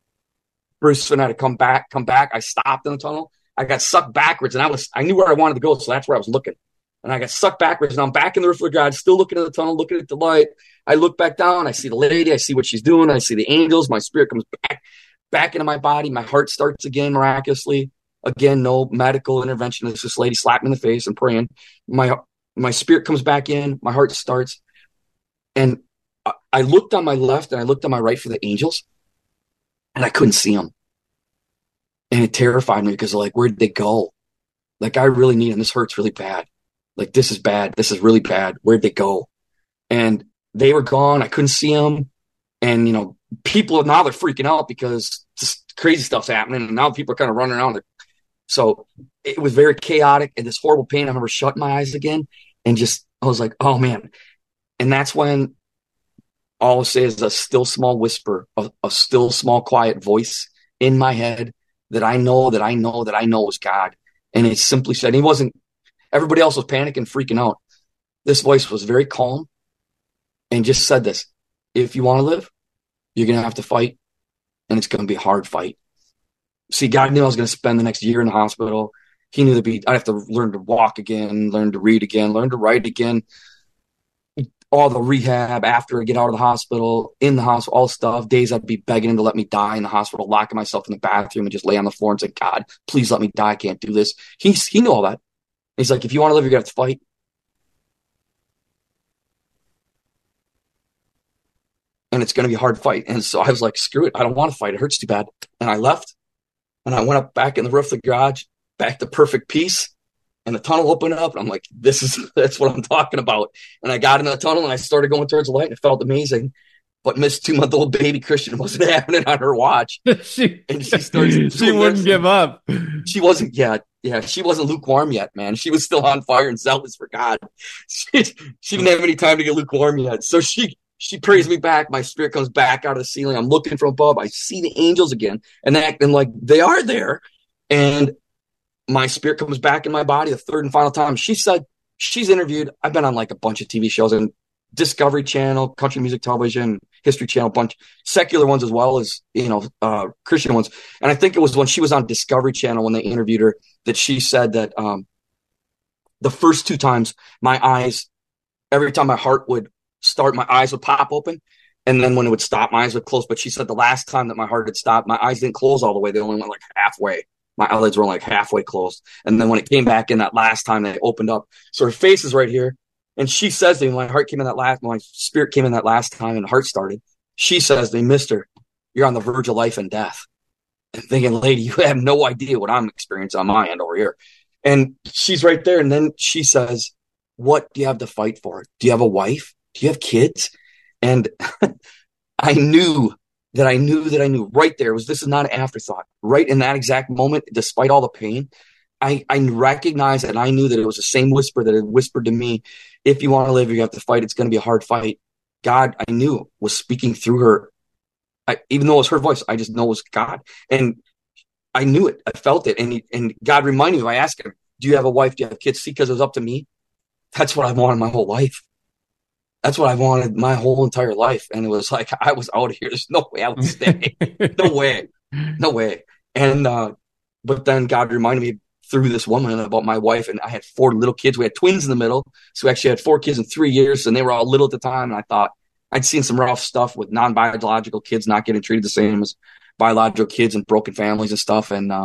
Bruce Vanetta, come back, come back. I stopped in the tunnel. I got sucked backwards, and I was I knew where I wanted to go, so that's where I was looking. And I got sucked backwards, and I'm back in the roof of the garage, still looking at the tunnel, looking at the light. I look back down. I see the lady. I see what she's doing. I see the angels. My spirit comes back, back into my body. My heart starts again miraculously. Again, no medical intervention. It's this lady slapped me in the face and praying. My my spirit comes back in. My heart starts. And I, I looked on my left and I looked on my right for the angels, and I couldn't see them. And it terrified me because, like, where did they go? Like, I really need them. This hurts really bad. Like, this is bad. This is really bad. Where'd they go? And they were gone. I couldn't see them. And, you know, people now they're freaking out because just crazy stuff's happening. And now people are kind of running around. So it was very chaotic and this horrible pain. I remember shutting my eyes again and just, I was like, oh man. And that's when all I'll say is a still small whisper, a, a still small quiet voice in my head that I know, that I know, that I know was God. And it simply said, he wasn't, everybody else was panicking, freaking out. This voice was very calm and just said this: if you want to live, you're going to have to fight, and it's going to be a hard fight. See, God knew I was going to spend the next year in the hospital. He knew that be I'd have to learn to walk again, learn to read again, learn to write again. All the rehab after I get out of the hospital, in the hospital, all stuff. Days I'd be begging him to let me die in the hospital, locking myself in the bathroom and just lay on the floor and say, God, please let me die. I can't do this. He's, he knew all that. He's like, if you want to live, you're going to have to fight. And it's going to be a hard fight. And so I was like, screw it. I don't want to fight. It hurts too bad. And I left. And I went up back in the roof of the garage, back to perfect peace. And the tunnel opened up. And I'm like, this is, that's what I'm talking about. And I got in the tunnel and I started going towards the light. And it felt amazing. But Miss two-month-old baby Christian wasn't happening on her watch. she and she started. She wouldn't this. give up. She wasn't yet. Yeah, she wasn't lukewarm yet, man. She was still on fire and zealous for God. She, she didn't have any time to get lukewarm yet. So she she praised me back. My spirit comes back out of the ceiling. I'm looking from above. I see the angels again, and they acting like they are there. And my spirit comes back in my body the third and final time. She said she's interviewed. I've been on like a bunch of T V shows and Discovery Channel, Country Music Television, History Channel, bunch secular ones as well as, you know, uh, Christian ones. And I think it was when she was on Discovery Channel when they interviewed her that she said that um, the first two times my eyes, every time my heart would start, my eyes would pop open. And then when it would stop, my eyes would close. But she said the last time that my heart had stopped, my eyes didn't close all the way. They only went like halfway. My eyelids were like halfway closed. And then when it came back in that last time, they opened up. So her face is right here. And she says to me, my heart came in that last, my spirit came in that last time and the heart started. She says to me, mister, you're on the verge of life and death. And thinking, lady, you have no idea what I'm experiencing on my end over here. And she's right there. And then she says, what do you have to fight for? Do you have a wife? Do you have kids? And I knew that I knew that I knew right there was, this is not an afterthought. Right in that exact moment, despite all the pain, I, I recognized and I knew that it was the same whisper that had whispered to me, if you want to live, you have to fight. It's going to be a hard fight. God, I knew, was speaking through her. I, even though it was her voice, I just know it was God. And I knew it. I felt it. And, he, and God reminded me, I asked him, do you have a wife? Do you have kids? See, because it was up to me. That's what I wanted my whole life. That's what I wanted my whole entire life. And it was like, I was out of here. There's no way I would stay. No way. No way. And, uh, but then God reminded me through this woman about my wife, and I had four little kids. We had twins in the middle. So we actually had four kids in three years, and they were all little at the time. And I thought I'd seen some rough stuff with non-biological kids not getting treated the same as biological kids and broken families and stuff. And, uh,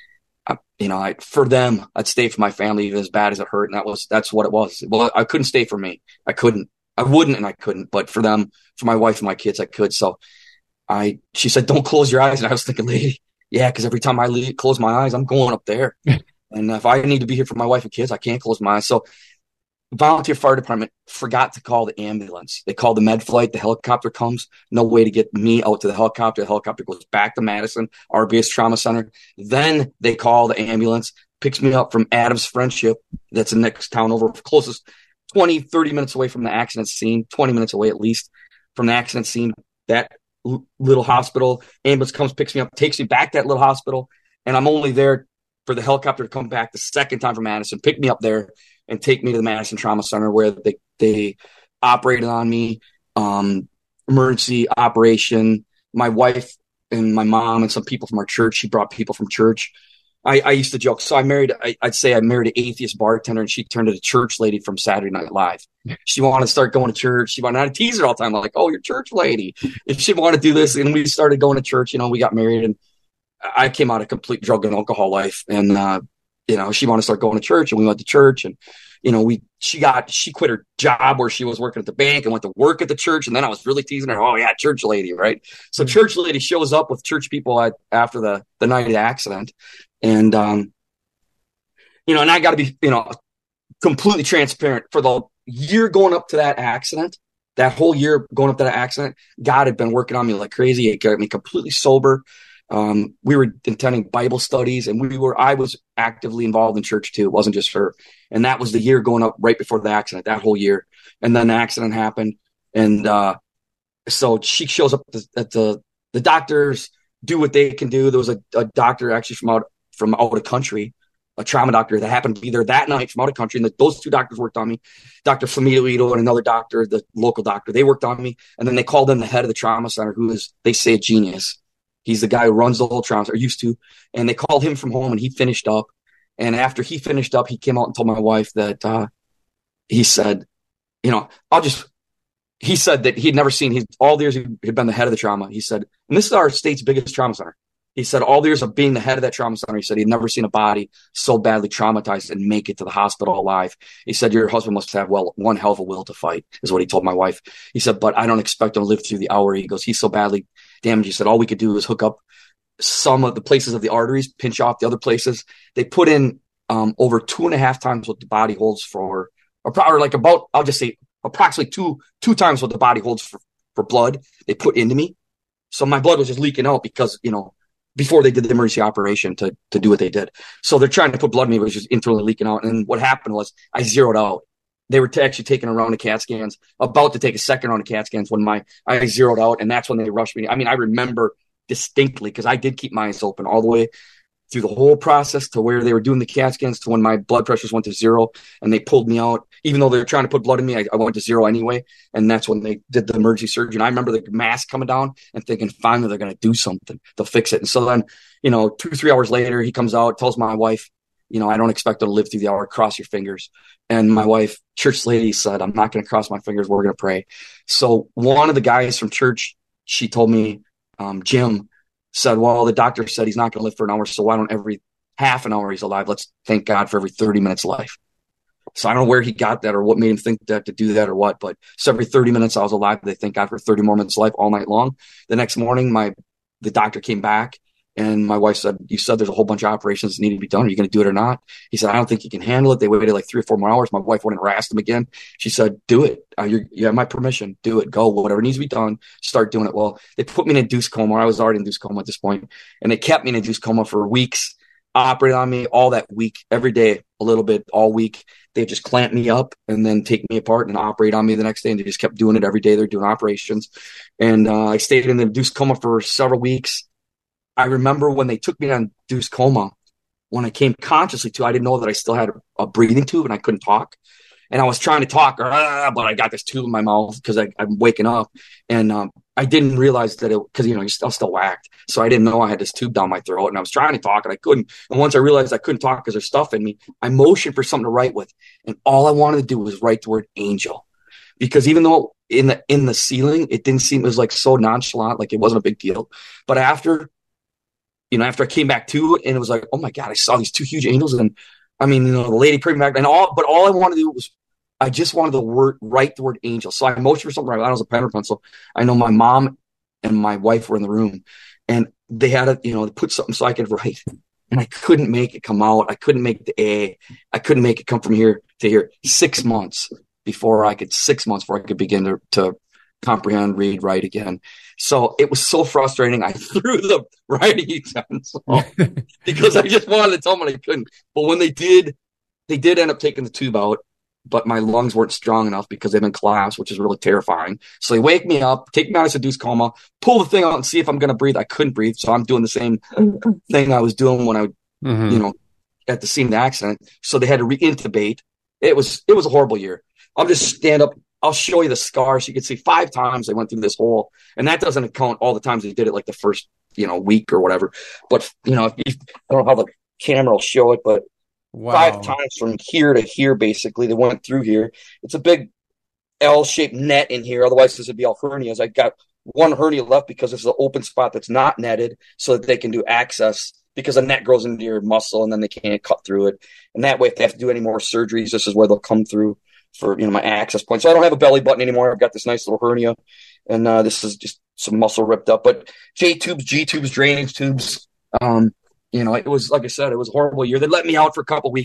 I, you know, I, for them, I'd stay for my family as bad as it hurt. And that was, that's what it was. Well, I couldn't stay for me. I couldn't, I wouldn't, and I couldn't, but for them, for my wife and my kids, I could. So I, she said, don't close your eyes. And I was thinking, lady, yeah, because every time I leave, close my eyes, I'm going up there. And if I need to be here for my wife and kids, I can't close my eyes. So the volunteer fire department forgot to call the ambulance. They called the med flight. The helicopter comes. No way to get me out to the helicopter. The helicopter goes back to Madison, R B S Trauma Center. Then they call the ambulance, picks me up from Adams Friendship. That's the next town over, closest twenty, thirty minutes away from the accident scene, twenty minutes away at least from the accident scene. That l- little hospital, ambulance comes, picks me up, takes me back to that little hospital. And I'm only there for the helicopter to come back the second time from Madison, pick me up there and take me to the Madison Trauma Center where they, they operated on me, um, emergency operation. My wife and my mom and some people from our church, she brought people from church. I, I used to joke. So I married, I, I'd say I married an atheist bartender, and she turned into a church lady from Saturday Night Live. She wanted to start going to church. She wanted to tease her all the time. I'm like, oh, you're church lady. If she wanted to do this, and we started going to church, you know, we got married, and I came out of complete drug and alcohol life. And, uh, you know, she wanted to start going to church, and we went to church, and, you know, we, she got, she quit her job where she was working at the bank and went to work at the church. And then I was really teasing her. Oh yeah, church lady. Right. So church lady shows up with church people at, after the, the night of the accident. And, um, you know, and I gotta be, you know, completely transparent. For the year going up to that accident, that whole year going up to that accident, God had been working on me like crazy. It got me completely sober. Um, we were attending Bible studies, and we were, I was actively involved in church too. It wasn't just her. And that was the year going up right before the accident, that whole year. And then the accident happened. And, uh, so she shows up at the, the doctors do what they can do. There was a, a doctor actually from out, from out of country, a trauma doctor that happened to be there that night from out of country. And the, those two doctors worked on me, Doctor Flamito and another doctor, the local doctor, they worked on me. And then they called in the head of the trauma center, who is, they say, a genius. He's the guy who runs the whole trauma, or used to. And they called him from home, and he finished up. And after he finished up, he came out and told my wife that, uh, he said, you know, I'll just, he said that he'd never seen, he, all the years he had been the head of the trauma. He said, and this is our state's biggest trauma center. He said, all the years of being the head of that trauma center, he said he'd never seen a body so badly traumatized and make it to the hospital alive. He said, your husband must have, well, one hell of a will to fight, is what he told my wife. He said, but I don't expect him to live through the hour. He goes, he's so badly damaged. He said, all we could do is hook up some of the places of the arteries, pinch off the other places. They put in um, over two and a half times what the body holds for, or, or like about, I'll just say approximately two, two times what the body holds for, for blood they put into me. So my blood was just leaking out because, you know, before they did the emergency operation to, to do what they did. So they're trying to put blood in me, which was internally leaking out. And what happened was I zeroed out. They were t- actually taking a round of CAT scans, about to take a second round of CAT scans when my, I zeroed out. And that's when they rushed me. I mean, I remember distinctly, because I did keep my eyes open all the way through the whole process to where they were doing the CAT scans to when my blood pressures went to zero and they pulled me out. Even though they were trying to put blood in me, I, I went to zero anyway. And that's when they did the emergency surgery. And I remember the mask coming down and thinking, finally, they're going to do something. They'll fix it. And so then, you know, two, three hours later, he comes out, tells my wife, you know, I don't expect her to live through the hour. Cross your fingers. And my wife, church lady, said, I'm not going to cross my fingers. We're going to pray. So one of the guys from church, she told me, um, Jim, said, well, the doctor said he's not going to live for an hour. So why don't every half an hour he's alive? Let's thank God for every thirty minutes of life. So I don't know where he got that or what made him think that to do that or what, but so every thirty minutes I was alive, they thank God for thirty more minutes of life all night long. The next morning, my, the doctor came back and my wife said, you said there's a whole bunch of operations that need to be done. Are you going to do it or not? He said, I don't think you can handle it. They waited like three or four more hours. My wife went and harassed him again. She said, do it. Uh, you're, you have my permission. Do it. Go. Whatever needs to be done, start doing it. Well, they put me in induced coma. I was already in induced coma at this point, and they kept me in induced coma for weeks, operated on me all that week, every day, a little bit, all week. They just clamp me up and then take me apart and operate on me the next day. And they just kept doing it every day. They're doing operations. And uh, I stayed in the induced coma for several weeks. I remember when they took me on induced coma, when I came consciously to, I didn't know that I still had a, a breathing tube and I couldn't talk. And I was trying to talk, uh, but I got this tube in my mouth because I'm waking up. And um, I didn't realize that it, because, you know, you're still, still whacked. So I didn't know I had this tube down my throat. And I was trying to talk and I couldn't. And once I realized I couldn't talk because there's stuff in me, I motioned for something to write with. And all I wanted to do was write the word angel. Because even though in the in the ceiling, it didn't seem, it was like so nonchalant, like it wasn't a big deal. But after, you know, after I came back to it and it was like, oh my God, I saw these two huge angels. And I mean, you know, the lady prayed back and all, but all I wanted to do was, I just wanted the word, write the word angel. So I motioned for something. I was a pen or pencil. I know my mom and my wife were in the room and they had to, you know, they put something so I could write. And I couldn't make it come out. I couldn't make the A. I couldn't make it come from here to here. Six months before I could, six months before I could begin to, to comprehend, read, write again. So it was so frustrating. I threw the writing utensil because I just wanted to tell them I couldn't. But when they did, they did end up taking the tube out. But my lungs weren't strong enough because they've been collapsed, which is really terrifying. So they wake me up, take me out of induced coma, pull the thing out and see if I'm going to breathe. I couldn't breathe. So I'm doing the same thing I was doing when I, mm-hmm. you know, at the scene of the accident. So they had to re-intubate. It was, it was a horrible year. I'll just stand up. I'll show you the scars. You can see five times they went through this hole. And that doesn't account all the times they did it like the first, you know, week or whatever. But, you know, if you, I don't know how the camera will show it, but wow. Five times from here to here, basically, they went through here. It's a big L-shaped net in here. Otherwise, this would be all hernias. I got one hernia left because this is an open spot that's not netted so that they can do access because a net grows into your muscle and then they can't cut through it. And that way, if they have to do any more surgeries, this is where they'll come through for, you know, my access point. So I don't have a belly button anymore. I've got this nice little hernia. And uh, this is just some muscle ripped up. But J-tubes, G-tubes, drainage tubes, um, you know, it was, like I said, it was a horrible year. They let me out for a couple of weeks.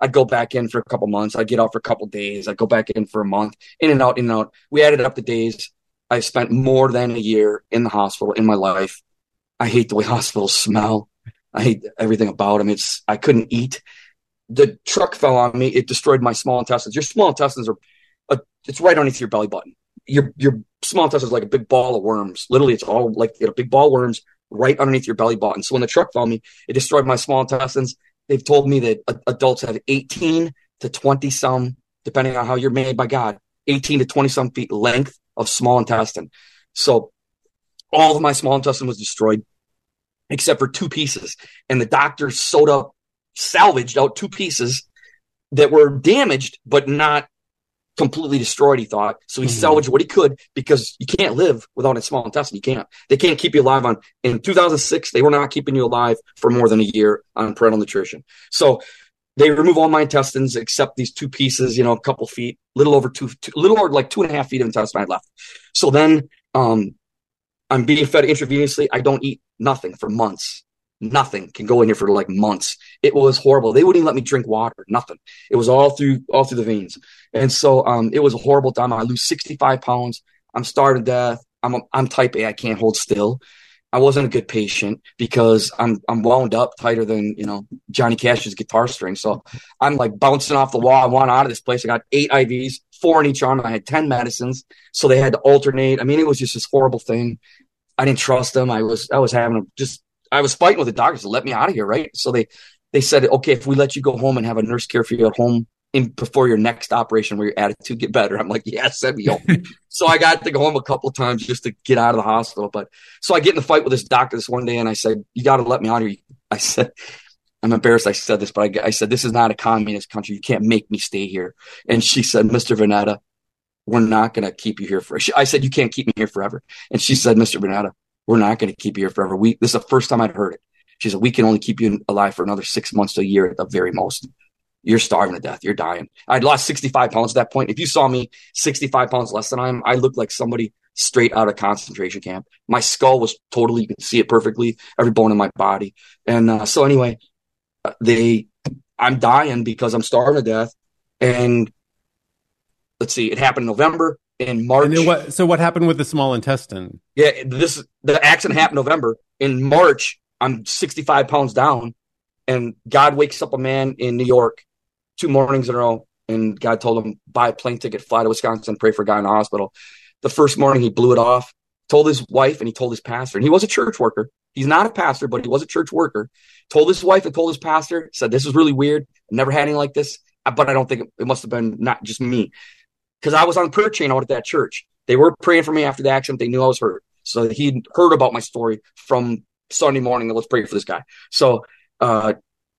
I'd go back in for a couple months. I'd get out for a couple days. I'd go back in for a month, in and out, in and out. We added up the days. I spent more than a year in the hospital in my life. I hate the way hospitals smell. I hate everything about them. It's, I couldn't eat. The truck fell on me. It destroyed my small intestines. Your small intestines are, a, it's right underneath your belly button. Your, your small intestines are like a big ball of worms. Literally, it's all like you know, a big ball of worms right underneath your belly button. So when the truck fell on me, it destroyed my small intestines. They've told me that uh, adults have eighteen to twenty some, depending on how you're made by God, eighteen to twenty some feet length of small intestine. So all of my small intestine was destroyed except for two pieces. And the doctor sewed up, salvaged out two pieces that were damaged, but not completely destroyed, he thought. So he mm-hmm. salvaged what he could, because you can't live without a small intestine. You can't. They can't keep you alive on. In two thousand six, they were not keeping you alive for more than a year on parental nutrition. So they remove all my intestines except these two pieces, you know, a couple feet, little over two, two little over like two and a half feet of intestine I had left. So then um, I'm being fed intravenously. I don't eat nothing for months. Nothing can go in here for like months. It was horrible. They wouldn't even let me drink water. Nothing. It was all through all through the veins. And so um, it was a horrible time. I lose sixty-five pounds. I'm starved to death. I'm a, I'm type A. I can't hold still. I wasn't a good patient because I'm I'm wound up tighter than you know Johnny Cash's guitar string. So I'm like bouncing off the wall. I want out of this place. I got eight I Vs, four in each arm. And I had ten medicines, so they had to alternate. I mean, it was just this horrible thing. I didn't trust them. I was I was having a, just. I was fighting with the doctors to let me out of here, right? So they, they said, okay, if we let you go home and have a nurse care for you at home in before your next operation where your attitude get better. I'm like, yeah, send me home. So I got to go home a couple of times just to get out of the hospital. But so I get in the fight with this doctor this one day and I said, you got to let me out of here. I said, I'm embarrassed I said this, but I, I said, this is not a communist country. You can't make me stay here. And she said, Mister Vernetta, we're not going to keep you here for, I said, you can't keep me here forever. And she said, Mister Vernetta, we're not going to keep you here forever. We, this is the first time I'd heard it. She said, we can only keep you alive for another six months to a year at the very most. You're starving to death. You're dying. I'd lost sixty-five pounds at that point. If you saw me sixty-five pounds less than I am, I looked like somebody straight out of concentration camp. My skull was totally, you could see it perfectly, every bone in my body. And uh, so anyway, they, I'm dying because I'm starving to death. And let's see, it happened in November. In March. And then what, so what happened with the small intestine? Yeah, this the accident happened in November. In March, I'm sixty-five pounds down, and God wakes up a man in New York two mornings in a row, and God told him, buy a plane ticket, fly to Wisconsin, pray for a guy in the hospital. The first morning, he blew it off, told his wife, and he told his pastor. And he was a church worker. He's not a pastor, but he was a church worker. Told his wife and told his pastor, said, this is really weird. I never had anything like this, but I don't think it, it must have been not just me. Because I was on the prayer chain out at that church. They were praying for me after the accident. They knew I was hurt. So he'd heard about my story from Sunday morning. Let's pray for this guy. So uh,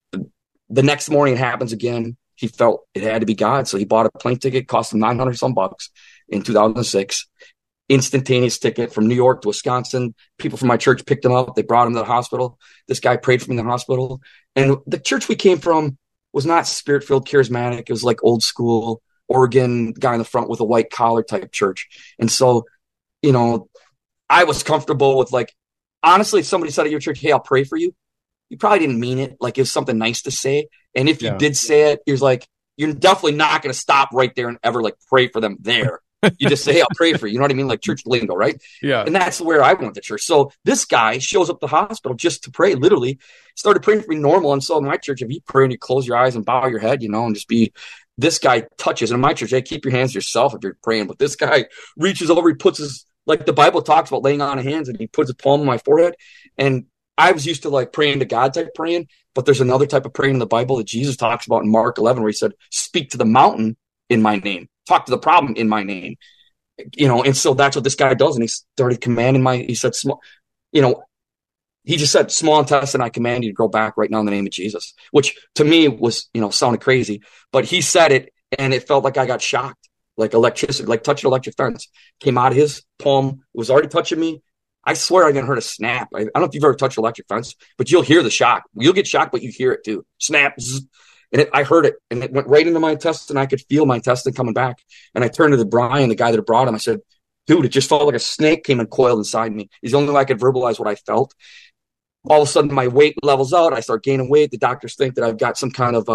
the next morning it happens again. He felt it had to be God. So he bought a plane ticket, cost him nine hundred some bucks in two thousand six. Instantaneous ticket from New York to Wisconsin. People from my church picked him up. They brought him to the hospital. This guy prayed for me in the hospital. And the church we came from was not spirit-filled charismatic. It was like old school Oregon guy in the front with a white collar type church. And so, you know, I was comfortable with like, honestly, if somebody said at your church, hey, I'll pray for you, you probably didn't mean it. Like it was something nice to say. And if you yeah. did say it, you're like, you're definitely not going to stop right there and ever like pray for them there. You just say, hey, I'll pray for you. You know what I mean? Like church lingo, right? Yeah. And that's where I went to church. So this guy shows up to the hospital just to pray, literally started praying for me normal. And so in my church, if you pray and you close your eyes and bow your head, you know, and just be, this guy touches. And in my church, hey, keep your hands to yourself if you're praying. But this guy reaches over, he puts his, like the Bible talks about laying on of hands, and he puts his palm on my forehead. And I was used to like praying to God type praying, but there's another type of praying in the Bible that Jesus talks about in Mark eleven, where he said, speak to the mountain in my name, talk to the problem in my name. You know, and so that's what this guy does. And he started commanding my, he said, small, you know, he just said, small intestine, I command you to grow back right now in the name of Jesus, which to me was, you know, sounded crazy, but he said it and it felt like I got shocked, like electricity, like touching electric fence came out of his palm. It was already touching me. I swear I didn't heard a snap. I, I don't know if you've ever touched electric fence, but you'll hear the shock. You'll get shocked, but you hear it too. Snap. Zzz. And it, I heard it, and it went right into my intestine. I could feel my intestine coming back. And I turned to the Brian, the guy that brought him. I said, dude, it just felt like a snake came and coiled inside me. He's the only way I could verbalize what I felt. All of a sudden, my weight levels out. I start gaining weight. The doctors think that I've got some kind of uh,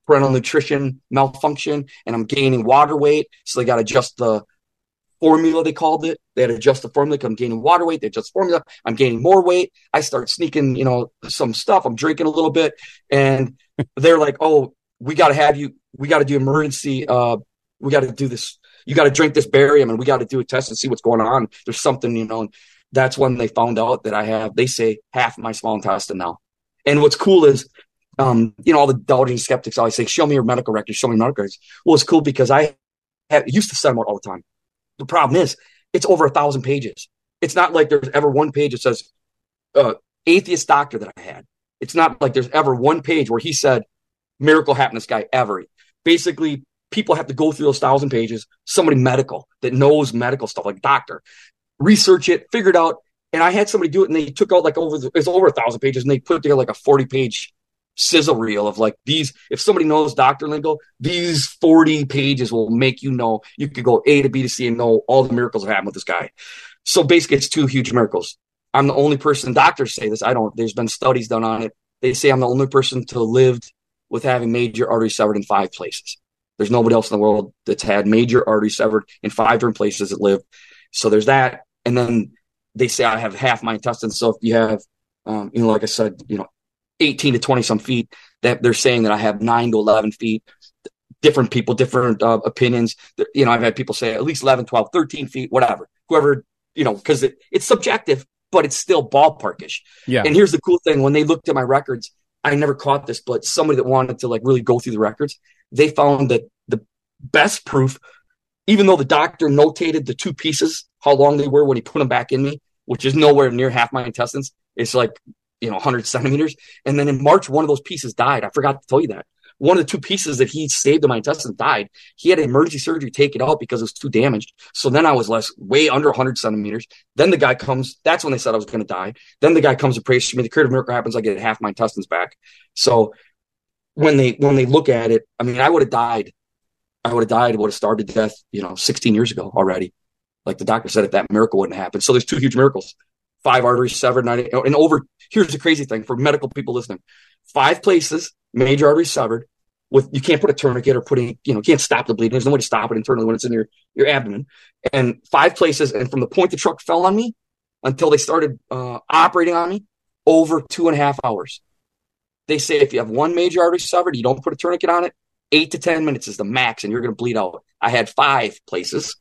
parental nutrition malfunction, and I'm gaining water weight. So they got to adjust the formula, they called it. They had to adjust the formula because I'm gaining water weight. They adjust the formula. I'm gaining more weight. I start sneaking, you know, some stuff. I'm drinking a little bit. And they're like, oh, we got to have you. We got to do emergency. Uh, we got to do this. You got to drink this barium, and we got to do a test and see what's going on. There's something, you know, and that's when they found out that I have, they say, half my small intestine now. And what's cool is, um, you know, all the doubting skeptics always say, show me your medical records, show me your medical records. Well, it's cool because I have, used to send them out all the time. The problem is it's over a thousand pages. It's not like there's ever one page that says uh, atheist doctor that I had. It's not like there's ever one page where he said miracle happened to this guy ever. Basically, people have to go through those thousand pages, somebody medical that knows medical stuff, like doctor, research it, figure it out. And I had somebody do it, and they took out like over the, it's over a thousand pages, and they put together like a forty page sizzle reel of like these. If somebody knows doctor lingo, these forty pages will make you know you could go A to B to C and know all the miracles that happened with this guy. So basically, it's two huge miracles. I'm the only person. Doctors say this. I don't. There's been studies done on it. They say I'm the only person to live with having major arteries severed in five places. There's nobody else in the world that's had major arteries severed in five different places that live. So there's that. And then they say I have half my intestines. So if you have, um, you know, like I said, you know, eighteen to twenty some feet, that they're saying that I have nine to eleven feet. Different people, different uh, opinions. You know, I've had people say at least eleven, twelve, thirteen feet, whatever, whoever, you know, because it, it's subjective, but it's still ballparkish. Yeah. And here's the cool thing. When they looked at my records, I never caught this, but somebody that wanted to like really go through the records, they found that the best proof, even though the doctor notated the two pieces, how long they were when he put them back in me, which is nowhere near half my intestines. It's like, you know, one hundred centimeters. And then in March, one of those pieces died. I forgot to tell you that. One of the two pieces that he saved in my intestines died. He had emergency surgery to take it out because it was too damaged. So then I was less, way under one hundred centimeters. Then the guy comes. That's when they said I was going to die. Then the guy comes and prays for me. The creative miracle happens. I get half my intestines back. So when they when they look at it, I mean, I would have died. I would have died. I would have starved to death, you know, sixteen years ago already. Like the doctor said, if that miracle wouldn't happen. So there's two huge miracles. Five arteries severed, nine, and over. Here's the crazy thing for medical people listening: five places, major arteries severed. With you can't put a tourniquet or putting, you know, can't stop the bleeding. There's no way to stop it internally when it's in your your abdomen. And five places, and from the point the truck fell on me until they started uh, operating on me, over two and a half hours. They say if you have one major artery severed, you don't put a tourniquet on it. Eight to ten minutes is the max, and you're going to bleed out. I had five places,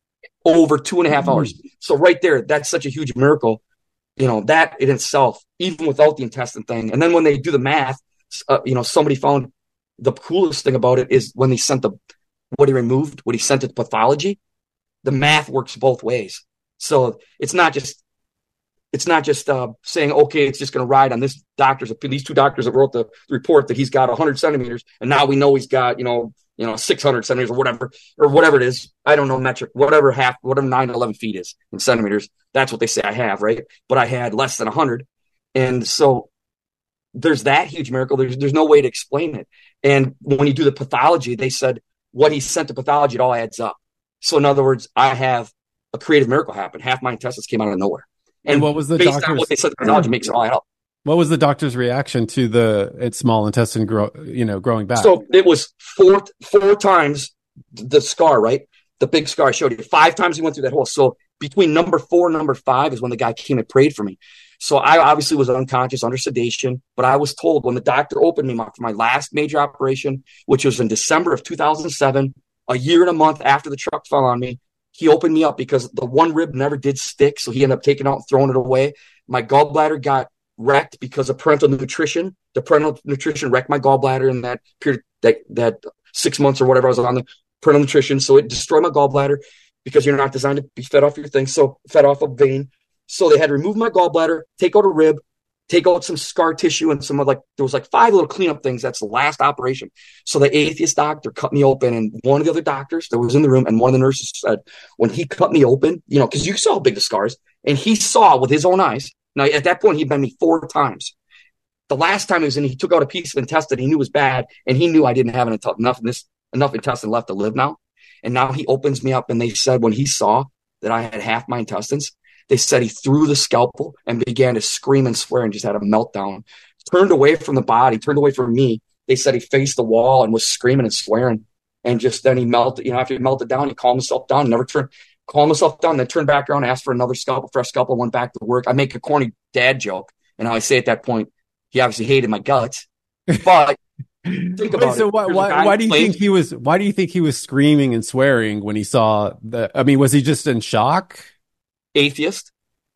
over two and a half hours. So right there, that's such a huge miracle. You know, that in itself, even without the intestine thing. And then when they do the math, uh, you know, somebody found the coolest thing about it is when they sent the, what he removed, what he sent it to pathology, the math works both ways. So it's not just, it's not just uh, saying, okay, it's just going to ride on this doctor's, these two doctors that wrote the report that he's got one hundred centimeters. And now we know he's got, you know, you know, six hundred centimeters or whatever, or whatever it is. I don't know metric, whatever half, whatever nine to eleven feet is in centimeters. That's what they say I have, right? But I had less than one hundred. And so there's that huge miracle. There's there's no way to explain it. And when you do the pathology, they said what he sent to pathology, it all adds up. So in other words, I have a creative miracle happen. Half my intestines came out of nowhere. And, and what was the based doctor's, on what they said to pathology makes it all add up. What was the doctor's reaction to the its small intestine grow, you know, growing back? So it was four four times the scar, right? The big scar I showed you. Five times he went through that hole. So between number four and number five is when the guy came and prayed for me. So I obviously was unconscious, under sedation, but I was told when the doctor opened me for my last major operation, which was in December of two thousand seven, a year and a month after the truck fell on me, he opened me up because the one rib never did stick. So he ended up taking it out and throwing it away. My gallbladder got wrecked because of parental nutrition. The parental nutrition wrecked my gallbladder in that period, that, that six months or whatever I was on the parental nutrition. So it destroyed my gallbladder because you're not designed to be fed off your thing. So fed off a vein. So they had to remove my gallbladder, take out a rib, take out some scar tissue and some of like, there was like five little cleanup things. That's the last operation. So the atheist doctor cut me open, and one of the other doctors that was in the room and one of the nurses said, when he cut me open, you know, cause you saw how big the scars, and he saw with his own eyes. Now at that point, he'd been me four times. The last time he was in, he took out a piece of intestine he knew was bad, and he knew I didn't have enough, enough, enough intestine left to live now. And now he opens me up, and they said when he saw that I had half my intestines, they said he threw the scalpel and began to scream and swear and just had a meltdown. Turned away from the body, turned away from me. they said he faced the wall and was screaming and swearing. And just then he melted, you know, after he melted down, he calmed himself down, never turned, calmed himself down, then turned back around, asked for another scalpel, fresh scalpel, went back to work. I make a corny dad joke. And I say at that point, he obviously hated my guts. But think about Wait, so it. why, why, why do you think he was, why do you think he was screaming and swearing when he saw the, I mean, was he just in shock? Atheist,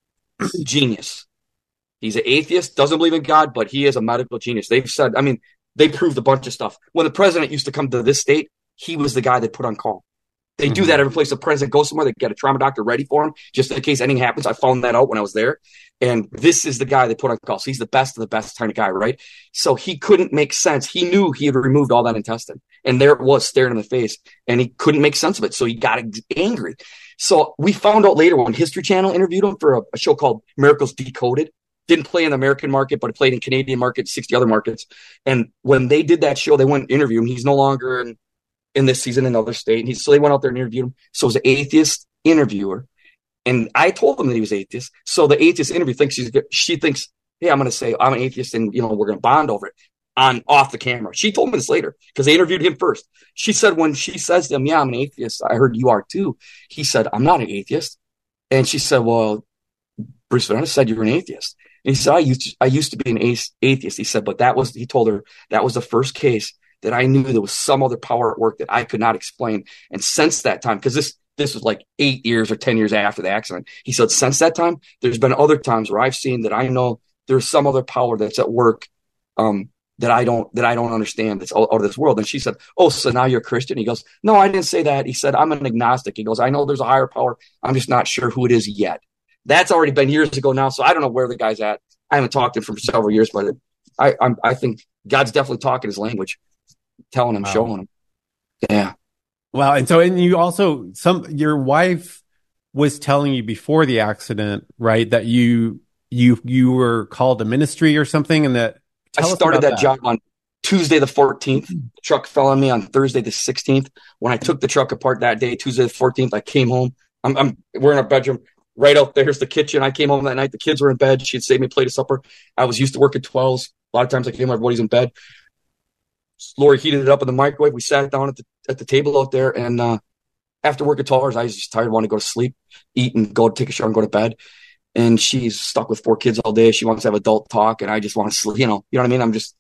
genius. He's an atheist, doesn't believe in God, but he is a medical genius. They've said, I mean, they proved a bunch of stuff. When the president used to come to this state, he was the guy they put on call. They do that every place the president goes somewhere. They get a trauma doctor ready for him, just in case anything happens. I found that out when I was there. And this is the guy they put on call. So he's the best of the best kind of guy, right? So he couldn't make sense. He knew he had removed all that intestine. And there it was staring in the face. And he couldn't make sense of it. So he got angry. So we found out later when History Channel interviewed him for a, a show called Miracles Decoded. Didn't play in the American market, but it played in Canadian market, sixty other markets. And when they did that show, they went and interviewed him. He's no longer in, in this season in another state. And he, so they went out there and interviewed him. So it was an atheist interviewer. And I told him that he was atheist. So the atheist interview thinks she's good. She thinks, hey, I'm going to say I'm an atheist and, you know, we're going to bond over it on off the camera. She told me this later because they interviewed him first. She said, when she says to him, yeah, I'm an atheist, I heard you are too. He said, I'm not an atheist. And she said, well, Bruce Vanetta said you were an atheist. And he said, I used to, I used to be an atheist. He said, but that was, he told her that was the first case that I knew there was some other power at work that I could not explain. And since that time, because this, this was like eight years or ten years after the accident, he said, since that time, there's been other times where I've seen that I know there's some other power that's at work, um, that I don't, that I don't understand. That's out of this world. And she said, oh, so now you're a Christian? He goes, no, I didn't say that. He said, I'm an agnostic. He goes, I know there's a higher power. I'm just not sure who it is yet. That's already been years ago now. So I don't know where the guy's at. I haven't talked to him for several years, but I, I'm, I think God's definitely talking his language, telling him, wow. Showing him. Yeah. Wow. And so, and you also, some, your wife was telling you before the accident, right, that you, you, you were called to ministry or something. And that I started that, that job on Tuesday, the fourteenth. The truck fell on me on Thursday, the sixteenth. When I took the truck apart that day, Tuesday, the fourteenth, I came home. I'm, I'm, we're in our bedroom. Right out there's the kitchen. I came home that night. The kids were in bed. She'd saved me a plate of supper. I was used to work at twelves. A lot of times I came home, everybody's in bed. Lori heated it up in the microwave. We sat down at the at the table out there. And uh, after work at twelve hours, I was just tired, wanted to go to sleep, eat, and go take a shower and go to bed. And she's stuck with four kids all day. She wants to have adult talk, and I just want to sleep. You know, you know what I mean? I'm just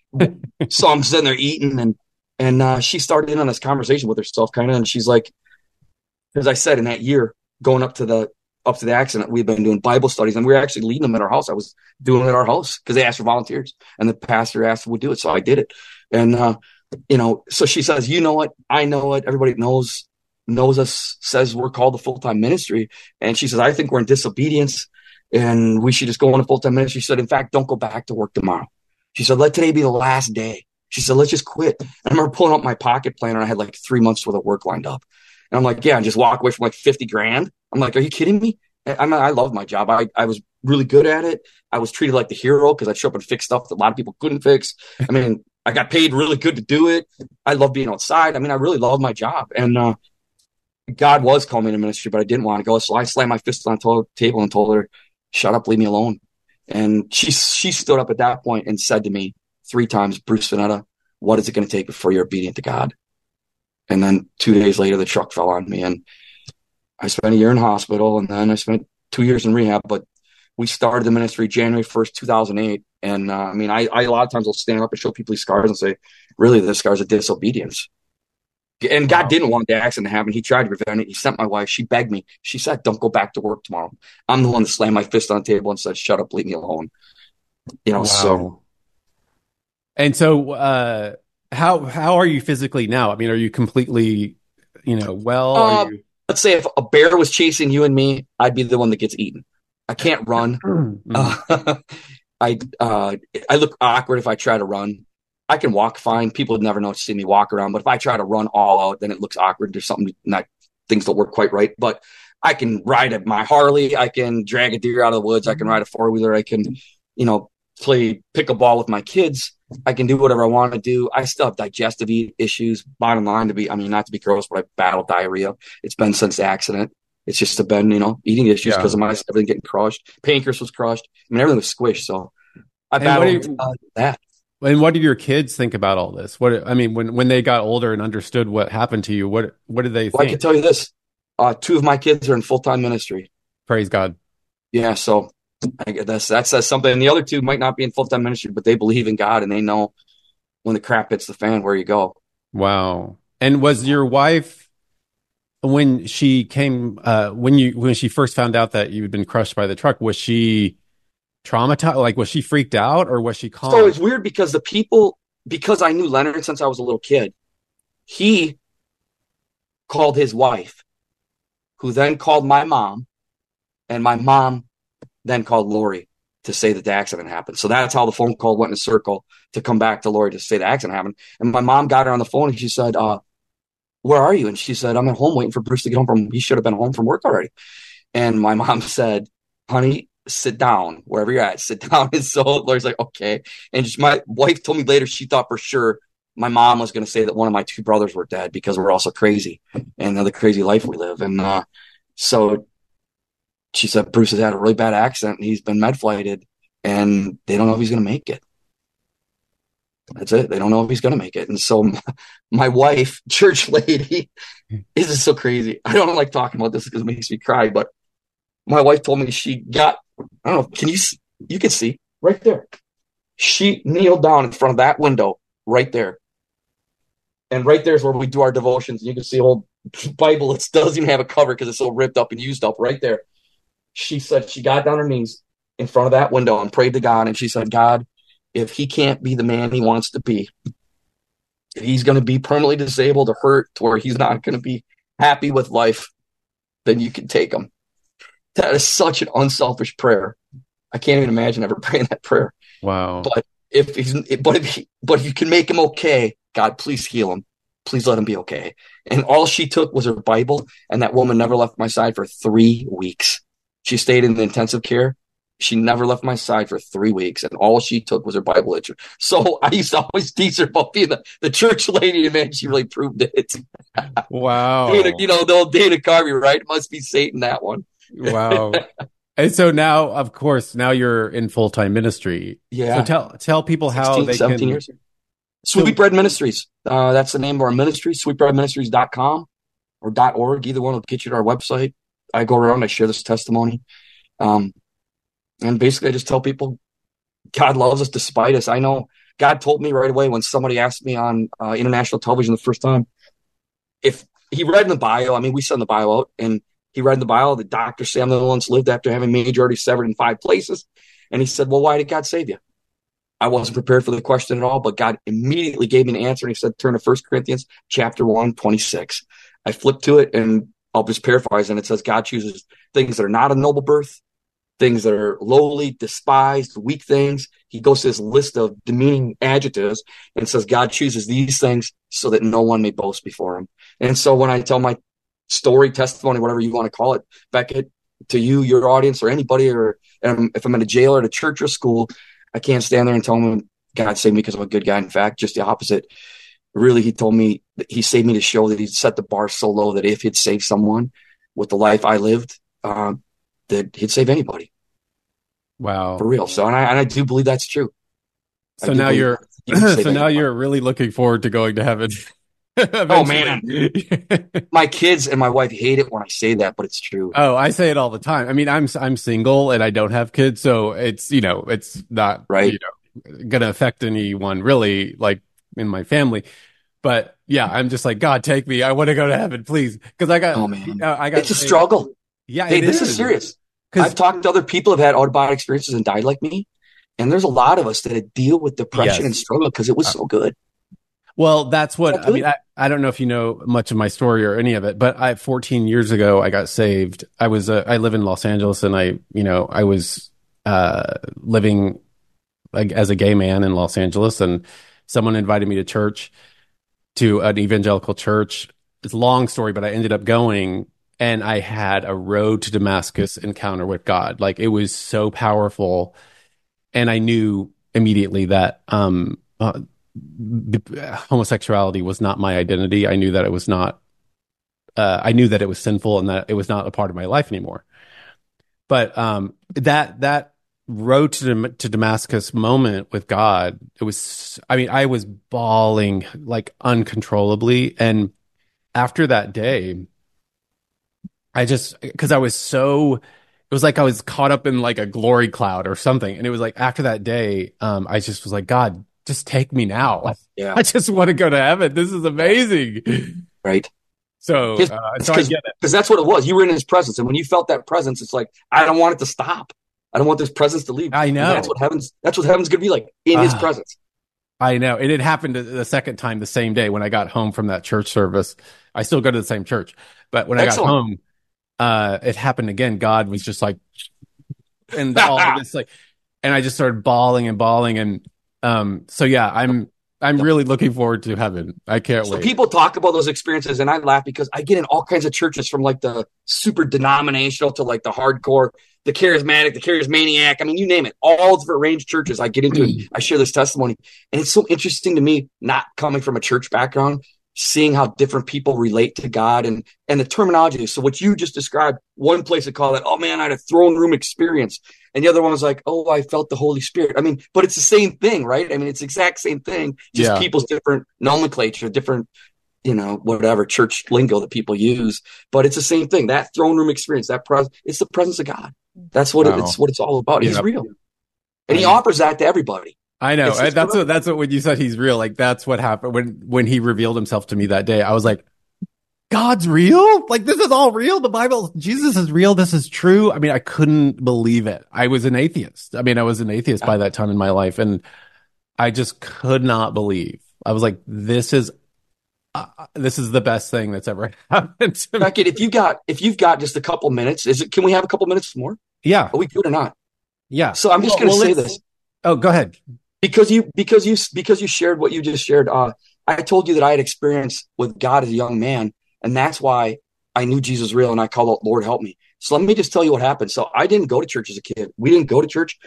so I'm sitting there eating, and and uh, she started in on this conversation with herself, kind of. And she's like, as I said, in that year going up to the up to the accident, we've been doing Bible studies, and we were actually leading them at our house. I was doing it at our house because they asked for volunteers, and the pastor asked if we'd do it. So I did it. And, uh, you know, so she says, you know it, I know it. Everybody knows, knows us, says we're called to full-time ministry. And she says, I think we're in disobedience and we should just go on a full-time ministry. She said, in fact, don't go back to work tomorrow. She said, let today be the last day. She said, let's just quit. And I remember pulling up my pocket planner, and I had like three months worth of work lined up. And I'm like, yeah, and just walk away from like fifty grand. I'm like, are you kidding me? I mean, I love my job. I, I was really good at it. I was treated like the hero because I'd show up and fix stuff that a lot of people couldn't fix. I mean, I got paid really good to do it. I love being outside. I mean, I really love my job. And uh, God was calling me to ministry, but I didn't want to go. So I slammed my fist on the table and told her, shut up, leave me alone. And she she stood up at that point and said to me three times, Bruce Vanetta, what is it going to take before you're obedient to God? And then two days later, the truck fell on me, and I spent a year in hospital, and then I spent two years in rehab. But we started the ministry January first, two thousand eight. And uh, I mean, I, I a lot of times will stand up and show people these scars and say, really, the scars of disobedience. And God wow. didn't want the accident to happen. He tried to prevent it. He sent my wife. She begged me. She said, don't go back to work tomorrow. I'm the one that slammed my fist on the table and said, shut up, leave me alone. You know, wow. so. And so uh, how how are you physically now? I mean, are you completely, you know, well? Uh, are you... Let's say if a bear was chasing you and me, I'd be the one that gets eaten. I can't run. uh, I uh, I look awkward if I try to run. I can walk fine. People would never know to see me walk around. But if I try to run all out, then it looks awkward. There's something not, things don't work quite right. But I can ride a, my Harley. I can drag a deer out of the woods. I can ride a four wheeler. I can, you know, play pickleball with my kids. I can do whatever I want to do. I still have digestive issues. Bottom line, to be, I mean, not to be gross, but I battle diarrhea. It's been since the accident. It's just been, you know, eating issues because yeah. of my everything getting crushed. Pancreas was crushed. I mean, everything was squished. So I battled uh, that. And what did your kids think about all this? What I mean, when when they got older and understood what happened to you, what what did they Well, I think? can tell you this: uh, two of my kids are in full time ministry. Praise God. Yeah, so I guess that's that says something. And the other two might not be in full time ministry, but they believe in God and they know when the crap hits the fan where you go. Wow. And was your wife, when she came, uh, when you when she first found out that you'd been crushed by the truck, was she traumatized? Like, was she freaked out, or was she calm? So it's weird because the people, because I knew Leonard since I was a little kid, he called his wife, who then called my mom, and my mom then called Lori to say that the accident happened. So that's how the phone call went in a circle to come back to Lori to say the accident happened. And my mom got her on the phone and she said, uh, where are you? And she said, I'm at home waiting for Bruce to get home from, he should have been home from work already. And my mom said, honey, sit down wherever you're at, sit down. And so Lori's like, okay. And just, my wife told me later, she thought for sure my mom was going to say that one of my two brothers were dead because we're all so crazy and the crazy life we live. And uh, so she said, Bruce has had a really bad accident and he's been med flighted and they don't know if he's going to make it. That's it. They don't know if he's going to make it. And so my, my wife, church lady, this is so crazy. I don't like talking about this because it makes me cry, but my wife told me she got, I don't know, can you see? You can see right there. She kneeled down in front of that window right there. And right there is where we do our devotions. You can see a whole Bible. It doesn't even have a cover because it's so ripped up and used up right there. She said she got down her knees in front of that window and prayed to God. And she said, God, if he can't be the man he wants to be, if he's going to be permanently disabled or hurt to where he's not going to be happy with life, then you can take him. That is such an unselfish prayer. I can't even imagine ever praying that prayer. Wow. But if he's, but if he, but if you can make him okay, God, please heal him. Please let him be okay. And all she took was her Bible, and that woman never left my side for three weeks. She stayed in the intensive care. She never left my side for three weeks, and all she took was her Bible literature. So I used to always tease her about being the, the church lady, and man, she really proved it. Wow. Dana, you know, the old Dana Carvey, right? It must be Satan, that one. Wow. And so now, of course, now you're in full-time ministry. Yeah. So tell tell people how sixteen, they seventeen can. Years. Sweet Bread Ministries. Uh, that's the name of our ministry, sweet bread ministries dot com or .org. Either one will get you to our website. I go around, I share this testimony. Um, and basically I just tell people God loves us despite us. I know God told me right away when somebody asked me on uh, international television the first time, if he read in the bio, I mean, we send the bio out, and he read in the bio that Doctor Sam Netherlands lived after having major arteries severed in five places. And he said, well, why did God save you? I wasn't prepared for the question at all, but God immediately gave me an answer. And he said, turn to First Corinthians chapter one, twenty-six. I flipped to it, and I'll just paraphrase, and it says God chooses things that are not of noble birth, things that are lowly, despised, weak things. He goes to this list of demeaning adjectives and says God chooses these things so that no one may boast before him. And so when I tell my story, testimony, whatever you want to call it, Beckett, to you, your audience, or anybody, or um, if I'm in a jail or at a church or school, I can't stand there and tell them God saved me because I'm a good guy. In fact, just the opposite. Really, he told me that he saved me to show that he'd set the bar so low that if he'd save someone with the life I lived, uh, that he'd save anybody. Wow. For real. So, and I, and I do believe that's true. So now you're, so now you're really looking forward to going to heaven. Oh man, my kids and my wife hate it when I say that, but it's true. Oh, I say it all the time. I mean, I'm I'm single and I don't have kids, so it's, you know, it's not right, you know, gonna affect anyone really, like in my family. But yeah, I'm just like, God, take me. I want to go to heaven, please, because I got. Oh man, I got. It's a struggle. Yeah, hey, it this is. is serious. I've talked to other people who've had out-of-body experiences and died like me, and there's a lot of us that deal with depression yes. and struggle because it was so good. Well, that's what I mean. I, I don't know if you know much of my story or any of it, but I, fourteen years ago, I got saved. I was, uh, I live in Los Angeles, and I, you know, I was uh, living like as a gay man in Los Angeles, and someone invited me to church, to an evangelical church. It's a long story, but I ended up going, and I had a road to Damascus encounter with God. Like, it was so powerful, and I knew immediately that um, uh, homosexuality was not my identity. I knew that it was not, uh, I knew that it was sinful and that it was not a part of my life anymore. But um, that, that road to, Dam- to Damascus moment with God, it was, I mean, I was bawling like uncontrollably. And after that day, I just, because I was so, it was like I was caught up in like a glory cloud or something. And it was like after that day, um, I just was like, God, just take me now. Yeah. I just want to go to heaven. This is amazing. Right. So, His, uh, so I get it. Because that's what it was. You were in his presence. And when you felt that presence, it's like, I don't want it to stop. I don't want this presence to leave. I know. And that's what heaven's, that's what heaven's going to be like, in uh, his presence. I know. It had happened the second time the same day when I got home from that church service. I still go to the same church. But when Excellent. I got home, uh, it happened again. God was just like, and all of this, like, and I just started bawling and bawling. And um, so, yeah, I'm, I'm really looking forward to heaven. I can't so wait. People talk about those experiences, and I laugh because I get in all kinds of churches, from like the super denominational to like the hardcore, the charismatic, the charismaniac. I mean, you name it, all different range churches I get into. It. I share this testimony, and it's so interesting to me, not coming from a church background, seeing how different people relate to God and and the terminology. So what you just described, one place would call it, oh man, I had a throne room experience. And the other one was like, oh, I felt the Holy Spirit. I mean, but it's the same thing, right? I mean, it's the exact same thing, just yeah. people's different nomenclature, different, you know, whatever church lingo that people use. But it's the same thing. That throne room experience, that pres- it's the presence of God. That's what wow. it, it's what it's all about. He's yeah. real. And he offers that to everybody. I know. I, that's what, that's what, when you said he's real, like that's what happened when, when he revealed himself to me that day. I was like, God's real? Like this is all real? The Bible, Jesus is real. This is true. I mean, I couldn't believe it. I was an atheist. I mean, I was an atheist yeah. by that time in my life. And I just could not believe. I was like, this is, uh, this is the best thing that's ever happened to me. Beckett, if you got, if you've got just a couple minutes, is it, can we have a couple minutes more? Yeah. Are we good or not? Yeah. So I'm just well, going to well, say this. Oh, go ahead. Because you, because you, because you shared what you just shared. Uh, I told you that I had experience with God as a young man. And that's why I knew Jesus was real, and I called out, Lord, help me. So let me just tell you what happened. So I didn't go to church as a kid. We didn't go to church.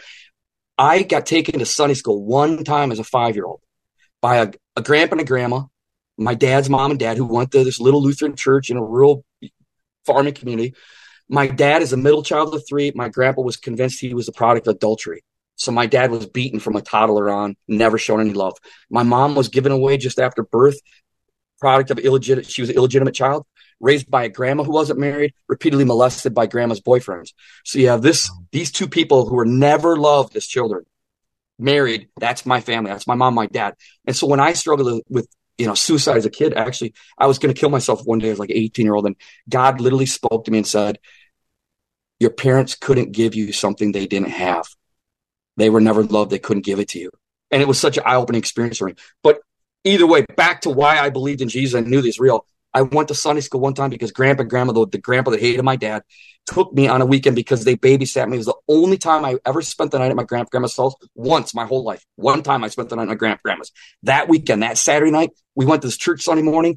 I got taken to Sunday school one time as a five-year-old by a, a grandpa and a grandma, my dad's mom and dad, who went to this little Lutheran church in a rural farming community. My dad is a middle child of three. My grandpa was convinced he was the product of adultery. So my dad was beaten from a toddler on, never shown any love. My mom was given away just after birth. Product of illegitimate, she was an illegitimate child, raised by a grandma who wasn't married, repeatedly molested by grandma's boyfriends. So you have this, these two people who were never loved as children, married. That's my family. That's my mom, my dad. And so when I struggled with, you know, suicide as a kid, actually, I was going to kill myself one day as like an eighteen year old. And God literally spoke to me and said, your parents couldn't give you something they didn't have. They were never loved. They couldn't give it to you. And it was such an eye opening experience for me. But either way, back to why I believed in Jesus and knew this was real. I went to Sunday school one time because grandpa and grandma, the, the grandpa that hated my dad, took me on a weekend because they babysat me. It was the only time I ever spent the night at my grandpa grandma's house once my whole life. One time I spent the night at my grandpa grandma's. That weekend, that Saturday night, we went to this church Sunday morning.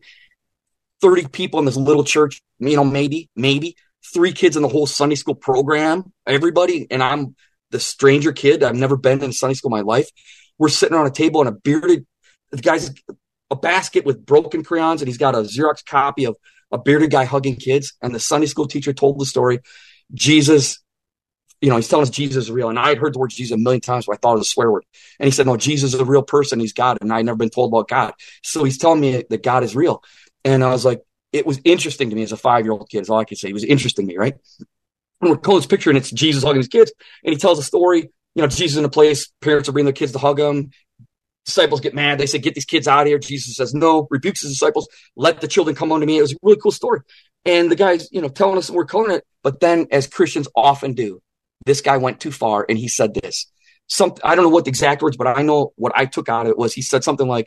thirty people in this little church, you know, maybe, maybe. Three kids in the whole Sunday school program, everybody. And I'm the stranger kid. I've never been in Sunday school in my life. We're sitting around a table and a bearded the guy's a basket with broken crayons, and he's got a Xerox copy of a bearded guy hugging kids. And the Sunday school teacher told the story. Jesus, you know, he's telling us Jesus is real. And I had heard the word Jesus a million times, but I thought it was a swear word. And he said, no, Jesus is a real person. He's God. And I had never been told about God. So he's telling me that God is real. And I was like, it was interesting to me as a five-year-old kid, is all I can say. It was interesting to me, right? And we're calling this picture, and it's Jesus hugging his kids. And he tells a story, you know, Jesus in a place, parents are bringing their kids to hug him. Disciples get mad. They say, get these kids out of here. Jesus says, no, rebukes his disciples. Let the children come unto me. It was a really cool story. And the guy's, you know, telling us we're calling it. But then, as Christians often do, this guy went too far, and he said this. Some, I don't know what the exact words, but I know what I took out of it was he said something like,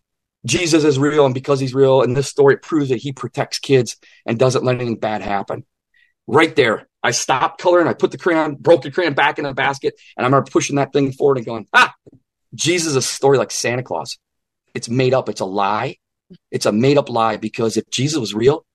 Jesus is real, and because he's real, and this story proves that he protects kids and doesn't let anything bad happen. Right there, I stopped coloring. I put the crayon, broken crayon back in the basket, and I remember pushing that thing forward and going, ah, Jesus is a story like Santa Claus. It's made up. It's a lie. It's a made up lie, because if Jesus was real,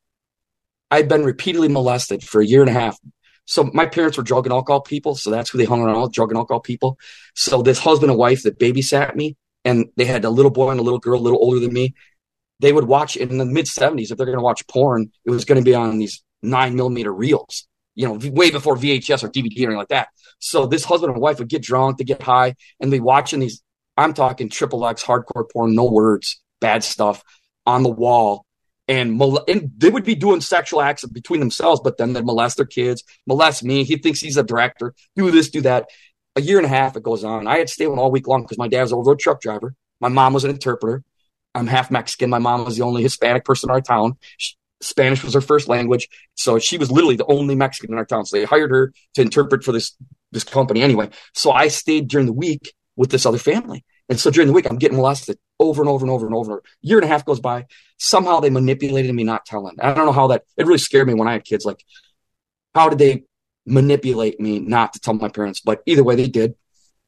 I'd been repeatedly molested for a year and a half. So my parents were drug and alcohol people. So that's who they hung around, drug and alcohol people. So this husband and wife that babysat me, and they had a little boy and a little girl, a little older than me. They would watch in the mid seventies. If they're going to watch porn, it was going to be on these nine millimeter reels. you know, way before V H S or D V D or anything like that. So this husband and wife would get drunk, they get high, and they watching these, I'm talking triple X, hardcore porn, no words, bad stuff on the wall. And, mol- and they would be doing sexual acts between themselves, but then they'd molest their kids, molest me. He thinks he's a director, do this, do that. A year and a half it goes on. I had to stay with him all week long because my dad was a road truck driver. My mom was an interpreter. I'm half Mexican. My mom was the only Hispanic person in our town. She, Spanish was her first language. So she was literally the only Mexican in our town. So they hired her to interpret for this, this company anyway. So I stayed during the week with this other family. And so during the week, I'm getting molested over and over and over and over. A year and a half goes by. Somehow they manipulated me not telling. I don't know how that, it really scared me when I had kids. Like, how did they manipulate me not to tell my parents? But either way, they did.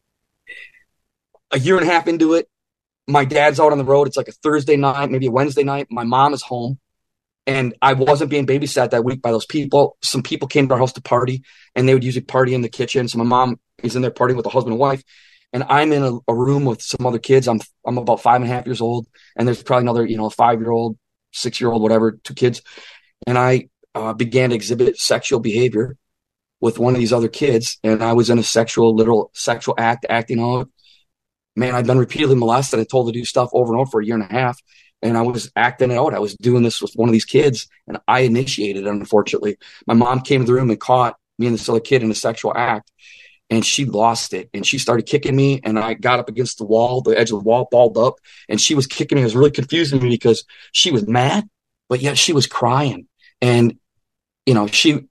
A year and a half into it, my dad's out on the road. It's like a Thursday night, maybe a Wednesday night. My mom is home. And I wasn't being babysat that week by those people. Some people came to our house to party, and they would usually party in the kitchen. So my mom is in there partying with a husband and wife. And I'm in a, a room with some other kids. I'm I'm about five and a half years old, and there's probably another, you know, five-year-old, six-year-old, whatever, two kids. And I uh, began to exhibit sexual behavior with one of these other kids, and I was in a sexual, literal sexual act, acting out. Man, I've been repeatedly molested and told to do stuff over and over for a year and a half, and I was acting it out. I was doing this with one of these kids, and I initiated it, unfortunately. My mom came to the room and caught me and this other kid in a sexual act. And she lost it, and she started kicking me, and I got up against the wall, the edge of the wall, balled up, and she was kicking me. It was really confusing me because she was mad, but yet she was crying. And, you know, she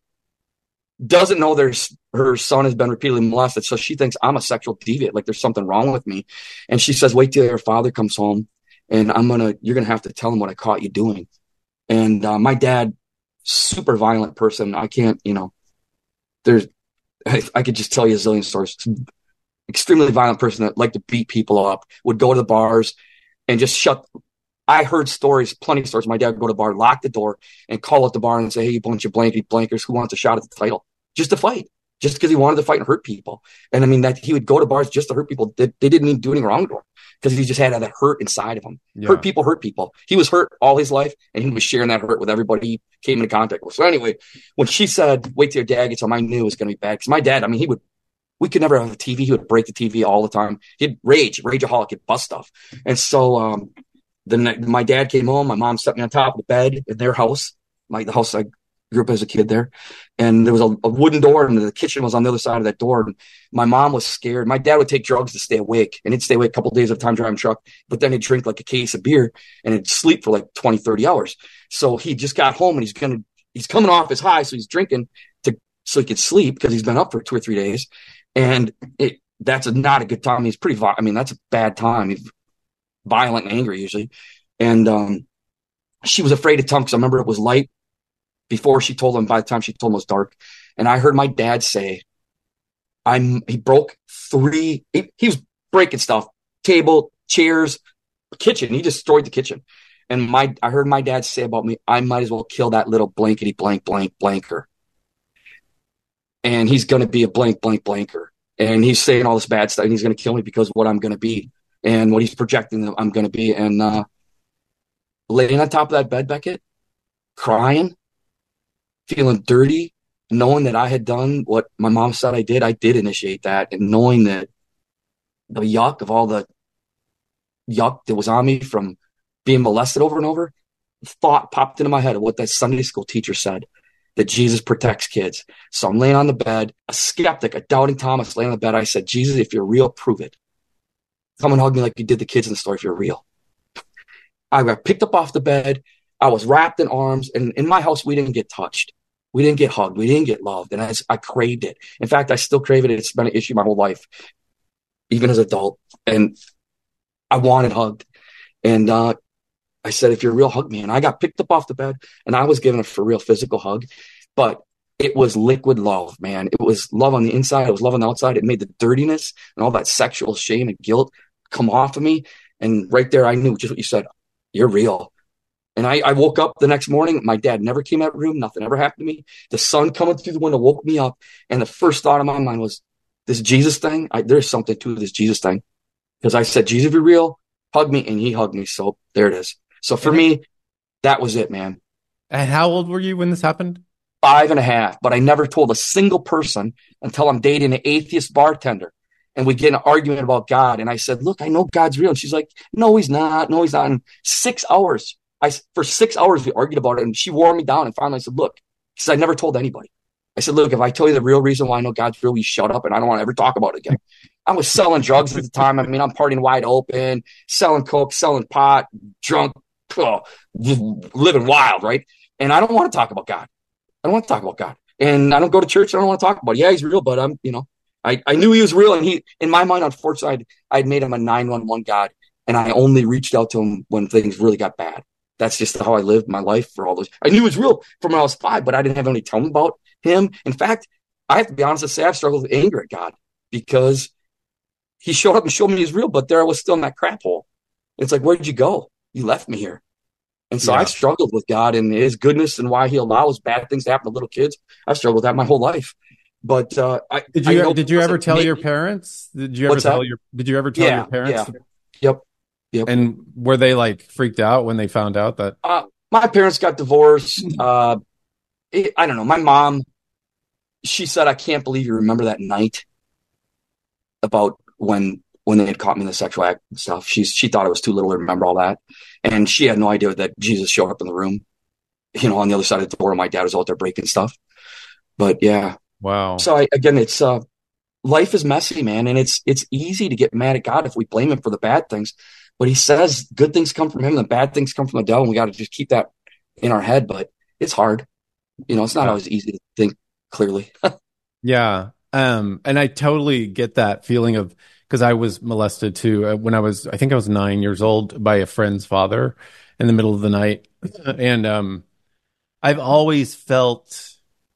doesn't know there's her son has been repeatedly molested, so she thinks I'm a sexual deviant, like there's something wrong with me. And she says, wait till your father comes home, and I'm going to, you're going to have to tell him what I caught you doing. And uh, my dad, super violent person. I can't, you know, there's, I, I could just tell you a zillion stories. Extremely violent person that liked to beat people up, would go to the bars and just shut. I heard stories, plenty of stories. My dad would go to the bar, lock the door, and call at the bar and say, hey, you bunch of blankety blankers, who wants a shot at the title? Just to fight, just because he wanted to fight and hurt people. And I mean, that he would go to bars just to hurt people. They, they didn't even do anything wrong to him because he just had that hurt inside of him. Yeah. Hurt people, hurt people. He was hurt all his life, and he was sharing that hurt with everybody he came into contact with. So anyway, when she said, wait till your dad gets home, I knew it was going to be bad. Because my dad, I mean, he would, we could never have a T V. He would break the T V all the time. He'd rage, rageaholic, he'd bust stuff. And so um, then my dad came home. My mom set me on top of the bed in their house, like the house I grew up as a kid there. And there was a, a wooden door, and the kitchen was on the other side of that door. And my mom was scared. My dad would take drugs to stay awake, and he'd stay awake a couple of days at a time driving truck, but then he'd drink like a case of beer and he'd sleep for like twenty, thirty hours. So he just got home, and he's going to, he's coming off his high. So he's drinking to, so he could sleep because he's been up for two or three days. And it, that's a, not a good time. He's pretty, I mean, that's a bad time. He's violent and angry usually. And um, she was afraid to tell him because I remember it was light before she told him. By the time she told him, it was dark. And I heard my dad say, I'm, he broke three, he, he was breaking stuff, table, chairs, kitchen. He destroyed the kitchen. And my, I heard my dad say about me, I might as well kill that little blankety blank, blank, blanker. And he's going to be a blank, blank, blanker. And he's saying all this bad stuff, and he's going to kill me because of what I'm going to be and what he's projecting that I'm going to be. And uh, laying on top of that bed, Beckett, crying, feeling dirty, knowing that I had done what my mom said I did, I did initiate that. And knowing that the yuck of all the yuck that was on me from being molested over and over, thought popped into my head of what that Sunday school teacher said, that Jesus protects kids. So I'm laying on the bed, a skeptic, a doubting Thomas laying on the bed. I said, Jesus, if you're real, prove it. Come and hug me like you did the kids in the story if you're real. I got picked up off the bed. I was wrapped in arms. And in my house, we didn't get touched. We didn't get hugged. We didn't get loved. And I, I craved it. In fact, I still crave it. It's been an issue my whole life, even as an adult. And I wanted hugged. And uh, I said, if you're real, hug me. And I got picked up off the bed, and I was given a for real physical hug. But it was liquid love, man. It was love on the inside. It was love on the outside. It made the dirtiness and all that sexual shame and guilt come off of me. And right there, I knew just what you said. You're real. And I, I woke up the next morning. My dad never came out of the room. Nothing ever happened to me. The sun coming through the window woke me up. And the first thought in my mind was, this Jesus thing, I, there's something to this Jesus thing. Because I said, Jesus, if you're real, hug me. And he hugged me. So there it is. So for me, that was it, man. And how old were you when this happened? Five and a half. But I never told a single person until I'm dating an atheist bartender. And we get an argument about God. And I said, look, I know God's real. And she's like, no, he's not. No, he's not. In six hours, I, for six hours, we argued about it. And she wore me down. And finally I said, look, because I never told anybody. I said, look, if I tell you the real reason why I know God's real, you shut up and I don't want to ever talk about it again. I was selling drugs at the time. I mean, I'm partying wide open, selling coke, selling pot, drunk, oh, living wild, right? And I don't want to talk about God. I don't want to talk about God. And I don't go to church. I don't want to talk about it. Yeah, he's real, but I'm, you know, I, I knew he was real. And he, in my mind, unfortunately, I'd, I'd made him a nine one one God. And I only reached out to him when things really got bad. That's just how I lived my life for all those. I knew he was real from when I was five, but I didn't have anybody tell me about him. In fact, I have to be honest and say I've struggled with anger at God because he showed up and showed me he's real, but there I was still in that crap hole. It's like, where did you go? You left me here. And so yeah. I've struggled with God and his goodness and why he allows bad things to happen to little kids. I've struggled with that my whole life. But uh, I did you I know did you ever tell your parents? Did you ever What's tell that? your Did you ever tell yeah, your parents? Yeah. Yep. Yep. And were they like freaked out when they found out that? Uh, my parents got divorced. Uh, it, I don't know. My mom, she said, "I can't believe you remember that night about when." when they had caught me in the sexual act and stuff. She's, she thought it was too little to remember all that. And she had no idea that Jesus showed up in the room, you know, on the other side of the door. My dad was out there breaking stuff. But yeah. Wow. So I, again, it's, uh, life is messy, man. And it's, it's easy to get mad at God if we blame him for the bad things, but he says good things come from him and bad things come from the devil. And we got to just keep that in our head, but it's hard. You know, it's not always easy to think clearly. Yeah. Um, and I totally get that feeling of, because I was molested too uh, when I was, I think I was nine years old by a friend's father in the middle of the night. And um, I've always felt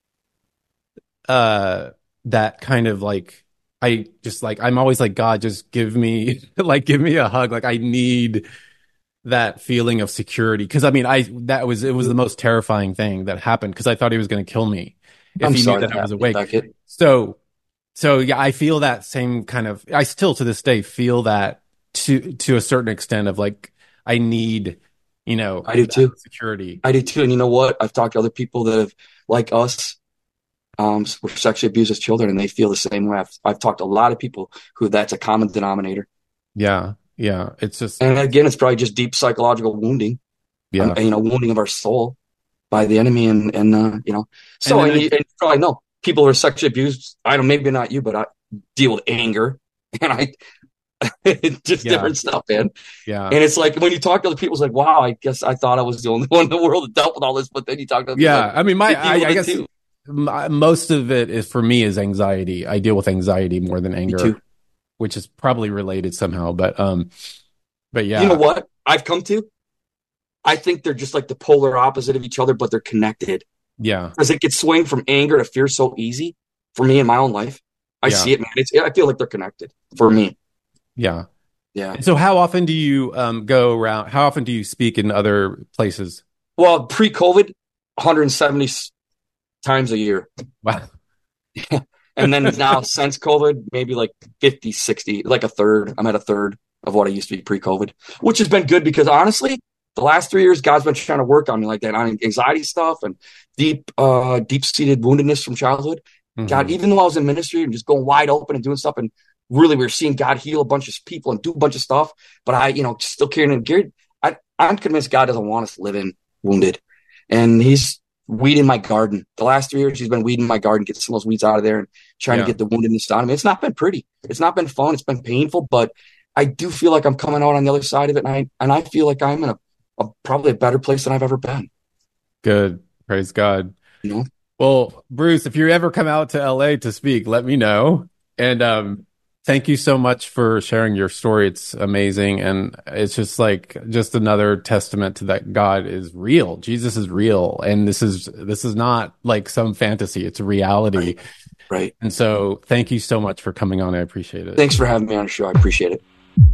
uh, that kind of like, I just like, I'm always like, God, just give me, like, give me a hug. Like, I need that feeling of security. Because I mean, I, that was, it was the most terrifying thing that happened because I thought he was going to kill me if I'm he sorry knew that that I was happened, awake. Beckett. So, So yeah, I feel that same kind of, I still to this day feel that to, to a certain extent of like, I need, you know, I do too. Security. I do too. And you know what? I've talked to other people that have, like us, um, were sexually abused as children and they feel the same way. I've, I've talked to a lot of people who that's a common denominator. Yeah. Yeah. It's just, and again, it's probably just deep psychological wounding. Yeah. Um, you know, wounding of our soul by the enemy. And, and, uh, you know, so, and, and, you, and you probably know. People who are sexually abused, I don't, maybe not you, but I deal with anger and I, it's just yeah. different stuff, man. Yeah. And it's like, when you talk to other people, it's like, wow, I guess I thought I was the only one in the world that dealt with all this, but then you talk to other yeah. like, I mean, my, I, I guess my, most of it is for me is anxiety. I deal with anxiety more than anger, which is probably related somehow, but, um, but yeah. You know what I've come to? I think they're just like the polar opposite of each other, but they're connected. Yeah. Because it could swing from anger to fear so easy for me in my own life. I yeah. see it, man. It's, I feel like they're connected for me. Yeah. Yeah. So how often do you um, go around? How often do you speak in other places? Well, pre-COVID, one hundred seventy times a year. Wow. And then now since COVID, maybe like fifty, sixty, like a third. I'm at a third of what I used to be pre-COVID, which has been good because honestly, the last three years, God's been trying to work on me like that, on anxiety stuff and deep, uh, deep-seated woundedness from childhood. Mm-hmm. God, even though I was in ministry and just going wide open and doing stuff, and really we were seeing God heal a bunch of people and do a bunch of stuff, but I, you know, still carrying it geared. I, I'm convinced God doesn't want us living wounded, and He's weeding my garden. The last three years, He's been weeding my garden, getting some of those weeds out of there, and trying yeah. to get the woundedness out of me. It's not been pretty. It's not been fun. It's been painful, but I do feel like I'm coming out on the other side of it, and I and I feel like I'm in a A, probably a better place than I've ever been. Good. Praise God. You know? Well, Bruce, if you ever come out to L A to speak, let me know. And um, thank you so much for sharing your story. It's amazing. And it's just like, just another testament to that God is real. Jesus is real. And this is, this is not like some fantasy. It's a reality. Right. right. And so thank you so much for coming on. I appreciate it. Thanks for having me on the show. I appreciate it.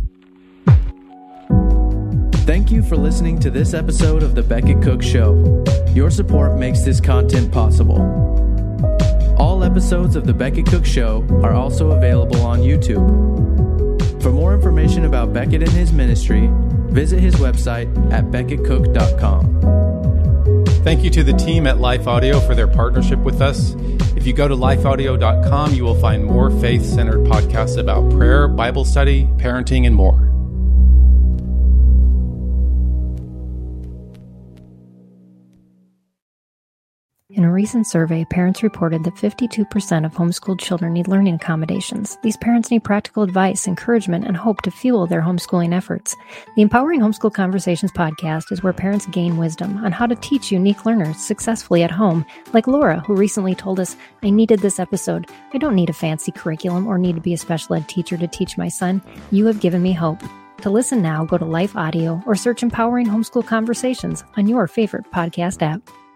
Thank you for listening to this episode of The Beckett Cook Show. Your support makes this content possible. All episodes of The Beckett Cook Show are also available on YouTube. For more information about Beckett and his ministry, visit his website at beckett cook dot com. Thank you to the team at Life Audio for their partnership with us. If you go to life audio dot com, you will find more faith-centered podcasts about prayer, Bible study, parenting, and more. In a recent survey, parents reported that fifty-two percent of homeschooled children need learning accommodations. These parents need practical advice, encouragement, and hope to fuel their homeschooling efforts. The Empowering Homeschool Conversations podcast is where parents gain wisdom on how to teach unique learners successfully at home, like Laura, who recently told us, "I needed this episode. I don't need a fancy curriculum or need to be a special ed teacher to teach my son. You have given me hope." To listen now, go to Life Audio or search Empowering Homeschool Conversations on your favorite podcast app.